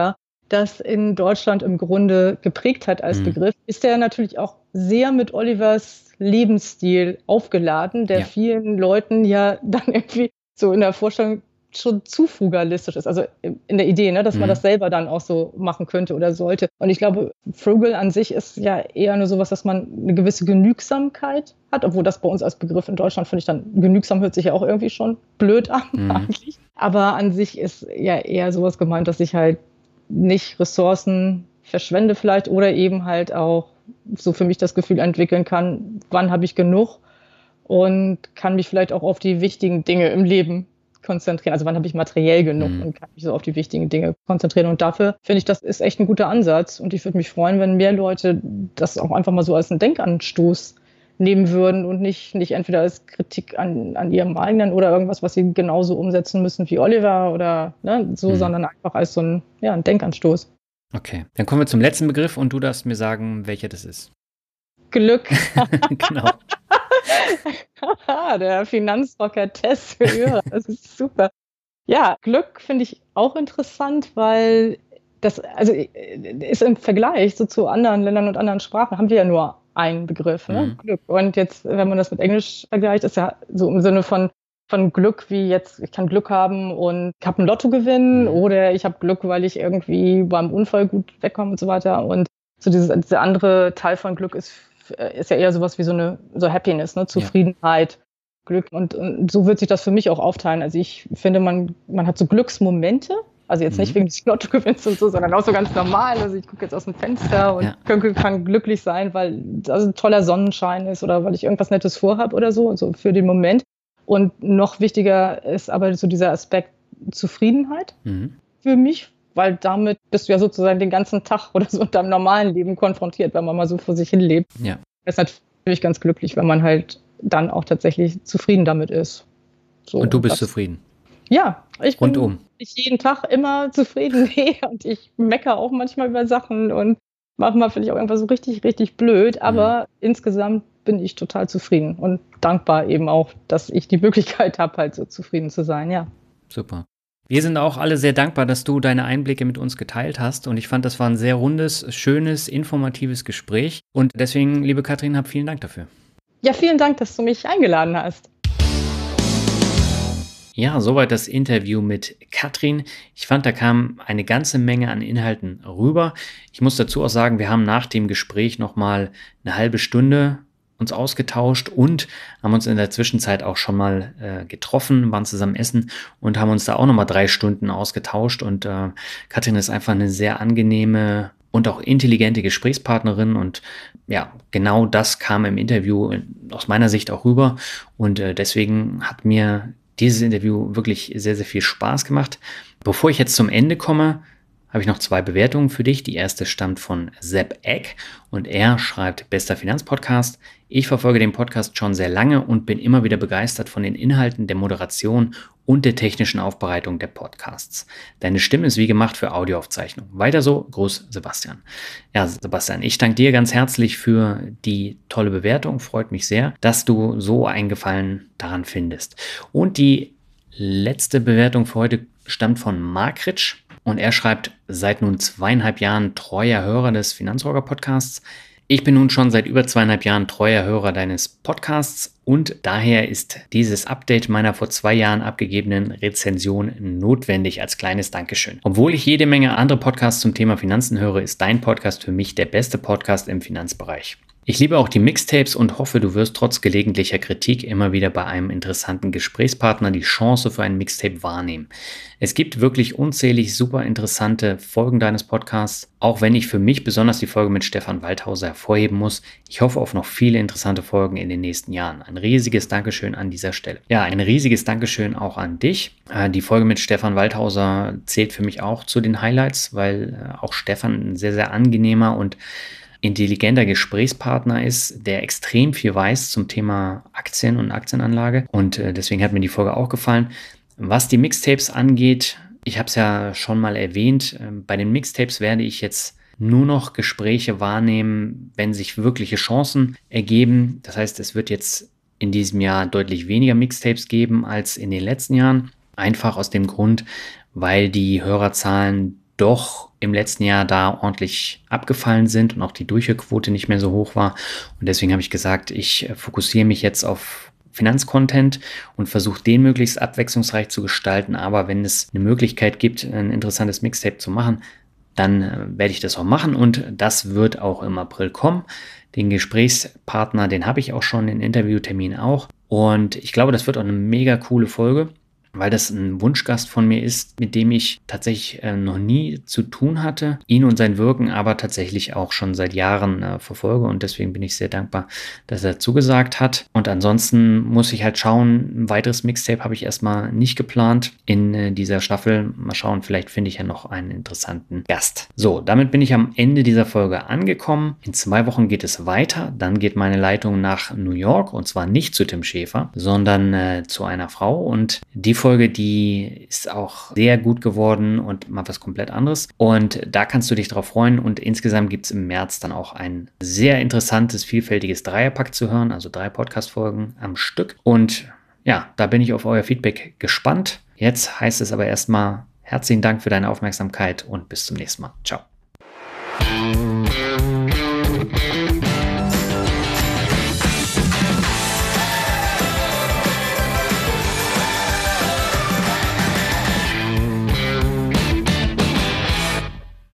das in Deutschland im Grunde geprägt hat als Mhm. Begriff, ist der natürlich auch sehr mit Olivers Lebensstil aufgeladen, der Ja. vielen Leuten ja dann irgendwie so in der Vorstellung schon zu frugalistisch ist. Also in der Idee, ne, dass man Mhm. das selber dann auch so machen könnte oder sollte. Und ich glaube, frugal an sich ist ja eher nur sowas, dass man eine gewisse Genügsamkeit hat, obwohl das bei uns als Begriff in Deutschland, finde ich dann, genügsam hört sich ja auch irgendwie schon blöd an Mhm. eigentlich. Aber an sich ist ja eher sowas gemeint, dass ich halt nicht Ressourcen verschwende vielleicht oder eben halt auch so für mich das Gefühl entwickeln kann, wann habe ich genug und kann mich vielleicht auch auf die wichtigen Dinge im Leben konzentrieren. Also wann habe ich materiell genug Mhm. und kann mich so auf die wichtigen Dinge konzentrieren. Und dafür finde ich, das ist echt ein guter Ansatz. Und ich würde mich freuen, wenn mehr Leute das auch einfach mal so als einen Denkanstoß nehmen würden und nicht, nicht entweder als Kritik an, an ihrem eigenen oder irgendwas, was sie genauso umsetzen müssen wie Oliver oder ne, so, Mhm. sondern einfach als so ein, ja, ein Denkanstoß. Okay, dann kommen wir zum letzten Begriff und du darfst mir sagen, welcher das ist. Glück. Genau. Der Finanzrocker Tess für Hörer, das ist super. Ja, Glück finde ich auch interessant, weil das, also ist im Vergleich so zu anderen Ländern und anderen Sprachen, haben wir ja nur einen Begriff, ne? Mhm. Glück. Und jetzt, wenn man das mit Englisch vergleicht, ist ja so im Sinne von, von Glück wie jetzt, ich kann Glück haben und ich habe einen Lottogewinn Mhm. oder ich habe Glück, weil ich irgendwie beim Unfall gut wegkomme und so weiter. Und so dieses, dieser andere Teil von Glück ist, ist ja eher sowas wie so eine so Happiness, ne? Zufriedenheit. Glück. Und, und so wird sich das für mich auch aufteilen. Also ich finde, man, man hat so Glücksmomente, also jetzt nicht Mhm. wegen des Lottogewinns und so, sondern auch so ganz normal. Also ich gucke jetzt aus dem Fenster und Ja. kann, kann glücklich sein, weil das ein toller Sonnenschein ist oder weil ich irgendwas Nettes vorhabe oder so, also für den Moment. Und noch wichtiger ist aber so dieser Aspekt Zufriedenheit Mhm. für mich, weil damit bist du ja sozusagen den ganzen Tag oder so in deinem normalen Leben konfrontiert, wenn man mal so vor sich hin lebt. Ja. Das ist natürlich ganz glücklich, wenn man halt dann auch tatsächlich zufrieden damit ist. So, Und du bist das, zufrieden? Ja, ich bin Rundum? ich jeden Tag immer zufrieden. Nee, und ich meckere auch manchmal über Sachen und manchmal finde ich auch irgendwas so richtig, richtig blöd. Aber Mhm. insgesamt bin ich total zufrieden und dankbar eben auch, dass ich die Möglichkeit habe, halt so zufrieden zu sein, ja. Super. Wir sind auch alle sehr dankbar, dass du deine Einblicke mit uns geteilt hast. Und ich fand, das war ein sehr rundes, schönes, informatives Gespräch. Und deswegen, liebe Katrin, hab vielen Dank dafür. Ja, vielen Dank, dass du mich eingeladen hast. Ja, soweit das Interview mit Katrin. Ich fand, da kam eine ganze Menge an Inhalten rüber. Ich muss dazu auch sagen, wir haben nach dem Gespräch nochmal eine halbe Stunde uns ausgetauscht und haben uns in der Zwischenzeit auch schon mal äh, getroffen, waren zusammen essen und haben uns da auch nochmal drei Stunden ausgetauscht. Und äh, Katrin ist einfach eine sehr angenehme und auch intelligente Gesprächspartnerin. Und ja, genau das kam im Interview aus meiner Sicht auch rüber. Und äh, deswegen hat mir dieses Interview wirklich sehr, sehr viel Spaß gemacht. Bevor ich jetzt zum Ende komme, habe ich noch zwei Bewertungen für dich. Die erste stammt von Sepp Eck und er schreibt: Bester Finanzpodcast. Ich verfolge den Podcast schon sehr lange und bin immer wieder begeistert von den Inhalten, der Moderation und der technischen Aufbereitung der Podcasts. Deine Stimme ist wie gemacht für Audioaufzeichnung. Weiter so, Gruß Sebastian. Ja, Sebastian, ich danke dir ganz herzlich für die tolle Bewertung. Freut mich sehr, dass du so einen Gefallen daran findest. Und die letzte Bewertung für heute stammt von Markritsch. Und er schreibt: Seit nun zweieinhalb Jahren treuer Hörer des Finanzrocker-Podcasts. Ich bin nun schon seit über zweieinhalb Jahren treuer Hörer deines Podcasts und daher ist dieses Update meiner vor zwei Jahren abgegebenen Rezension notwendig als kleines Dankeschön. Obwohl ich jede Menge andere Podcasts zum Thema Finanzen höre, ist dein Podcast für mich der beste Podcast im Finanzbereich. Ich liebe auch die Mixtapes und hoffe, du wirst trotz gelegentlicher Kritik immer wieder bei einem interessanten Gesprächspartner die Chance für ein Mixtape wahrnehmen. Es gibt wirklich unzählig super interessante Folgen deines Podcasts, auch wenn ich für mich besonders die Folge mit Stefan Waldhauser hervorheben muss. Ich hoffe auf noch viele interessante Folgen in den nächsten Jahren. Ein riesiges Dankeschön an dieser Stelle. Ja, ein riesiges Dankeschön auch an dich. Die Folge mit Stefan Waldhauser zählt für mich auch zu den Highlights, weil auch Stefan ein sehr, sehr angenehmer und intelligenter Gesprächspartner ist, der extrem viel weiß zum Thema Aktien und Aktienanlage. Und äh, deswegen hat mir die Folge auch gefallen. Was die Mixtapes angeht, ich habe es ja schon mal erwähnt, äh, bei den Mixtapes werde ich jetzt nur noch Gespräche wahrnehmen, wenn sich wirkliche Chancen ergeben. Das heißt, es wird jetzt in diesem Jahr deutlich weniger Mixtapes geben als in den letzten Jahren. Einfach aus dem Grund, weil die Hörerzahlen doch im letzten Jahr da ordentlich abgefallen sind und auch die Durchhörquote nicht mehr so hoch war. Und deswegen habe ich gesagt, ich fokussiere mich jetzt auf Finanzcontent und versuche den möglichst abwechslungsreich zu gestalten. Aber wenn es eine Möglichkeit gibt, ein interessantes Mixtape zu machen, dann äh, werde ich das auch machen und das wird auch im April kommen. Den Gesprächspartner, den habe ich auch schon, den Interviewtermin auch. Und ich glaube, das wird auch eine mega coole Folge, weil das ein Wunschgast von mir ist, mit dem ich tatsächlich äh, noch nie zu tun hatte, ihn und sein Wirken aber tatsächlich auch schon seit Jahren äh, verfolge und deswegen bin ich sehr dankbar, dass er zugesagt hat. Und ansonsten muss ich halt schauen, ein weiteres Mixtape habe ich erstmal nicht geplant in äh, dieser Staffel. Mal schauen, vielleicht finde ich ja noch einen interessanten Gast. So, damit bin ich am Ende dieser Folge angekommen. In zwei Wochen geht es weiter. Dann geht meine Leitung nach New York und zwar nicht zu Tim Schäfer, sondern äh, zu einer Frau und die Folge, die ist auch sehr gut geworden und mal was komplett anderes. Und da kannst du dich drauf freuen. Und insgesamt gibt es im März dann auch ein sehr interessantes, vielfältiges Dreierpack zu hören, also drei Podcast-Folgen am Stück. Und ja, da bin ich auf euer Feedback gespannt. Jetzt heißt es aber erstmal herzlichen Dank für deine Aufmerksamkeit und bis zum nächsten Mal. Ciao.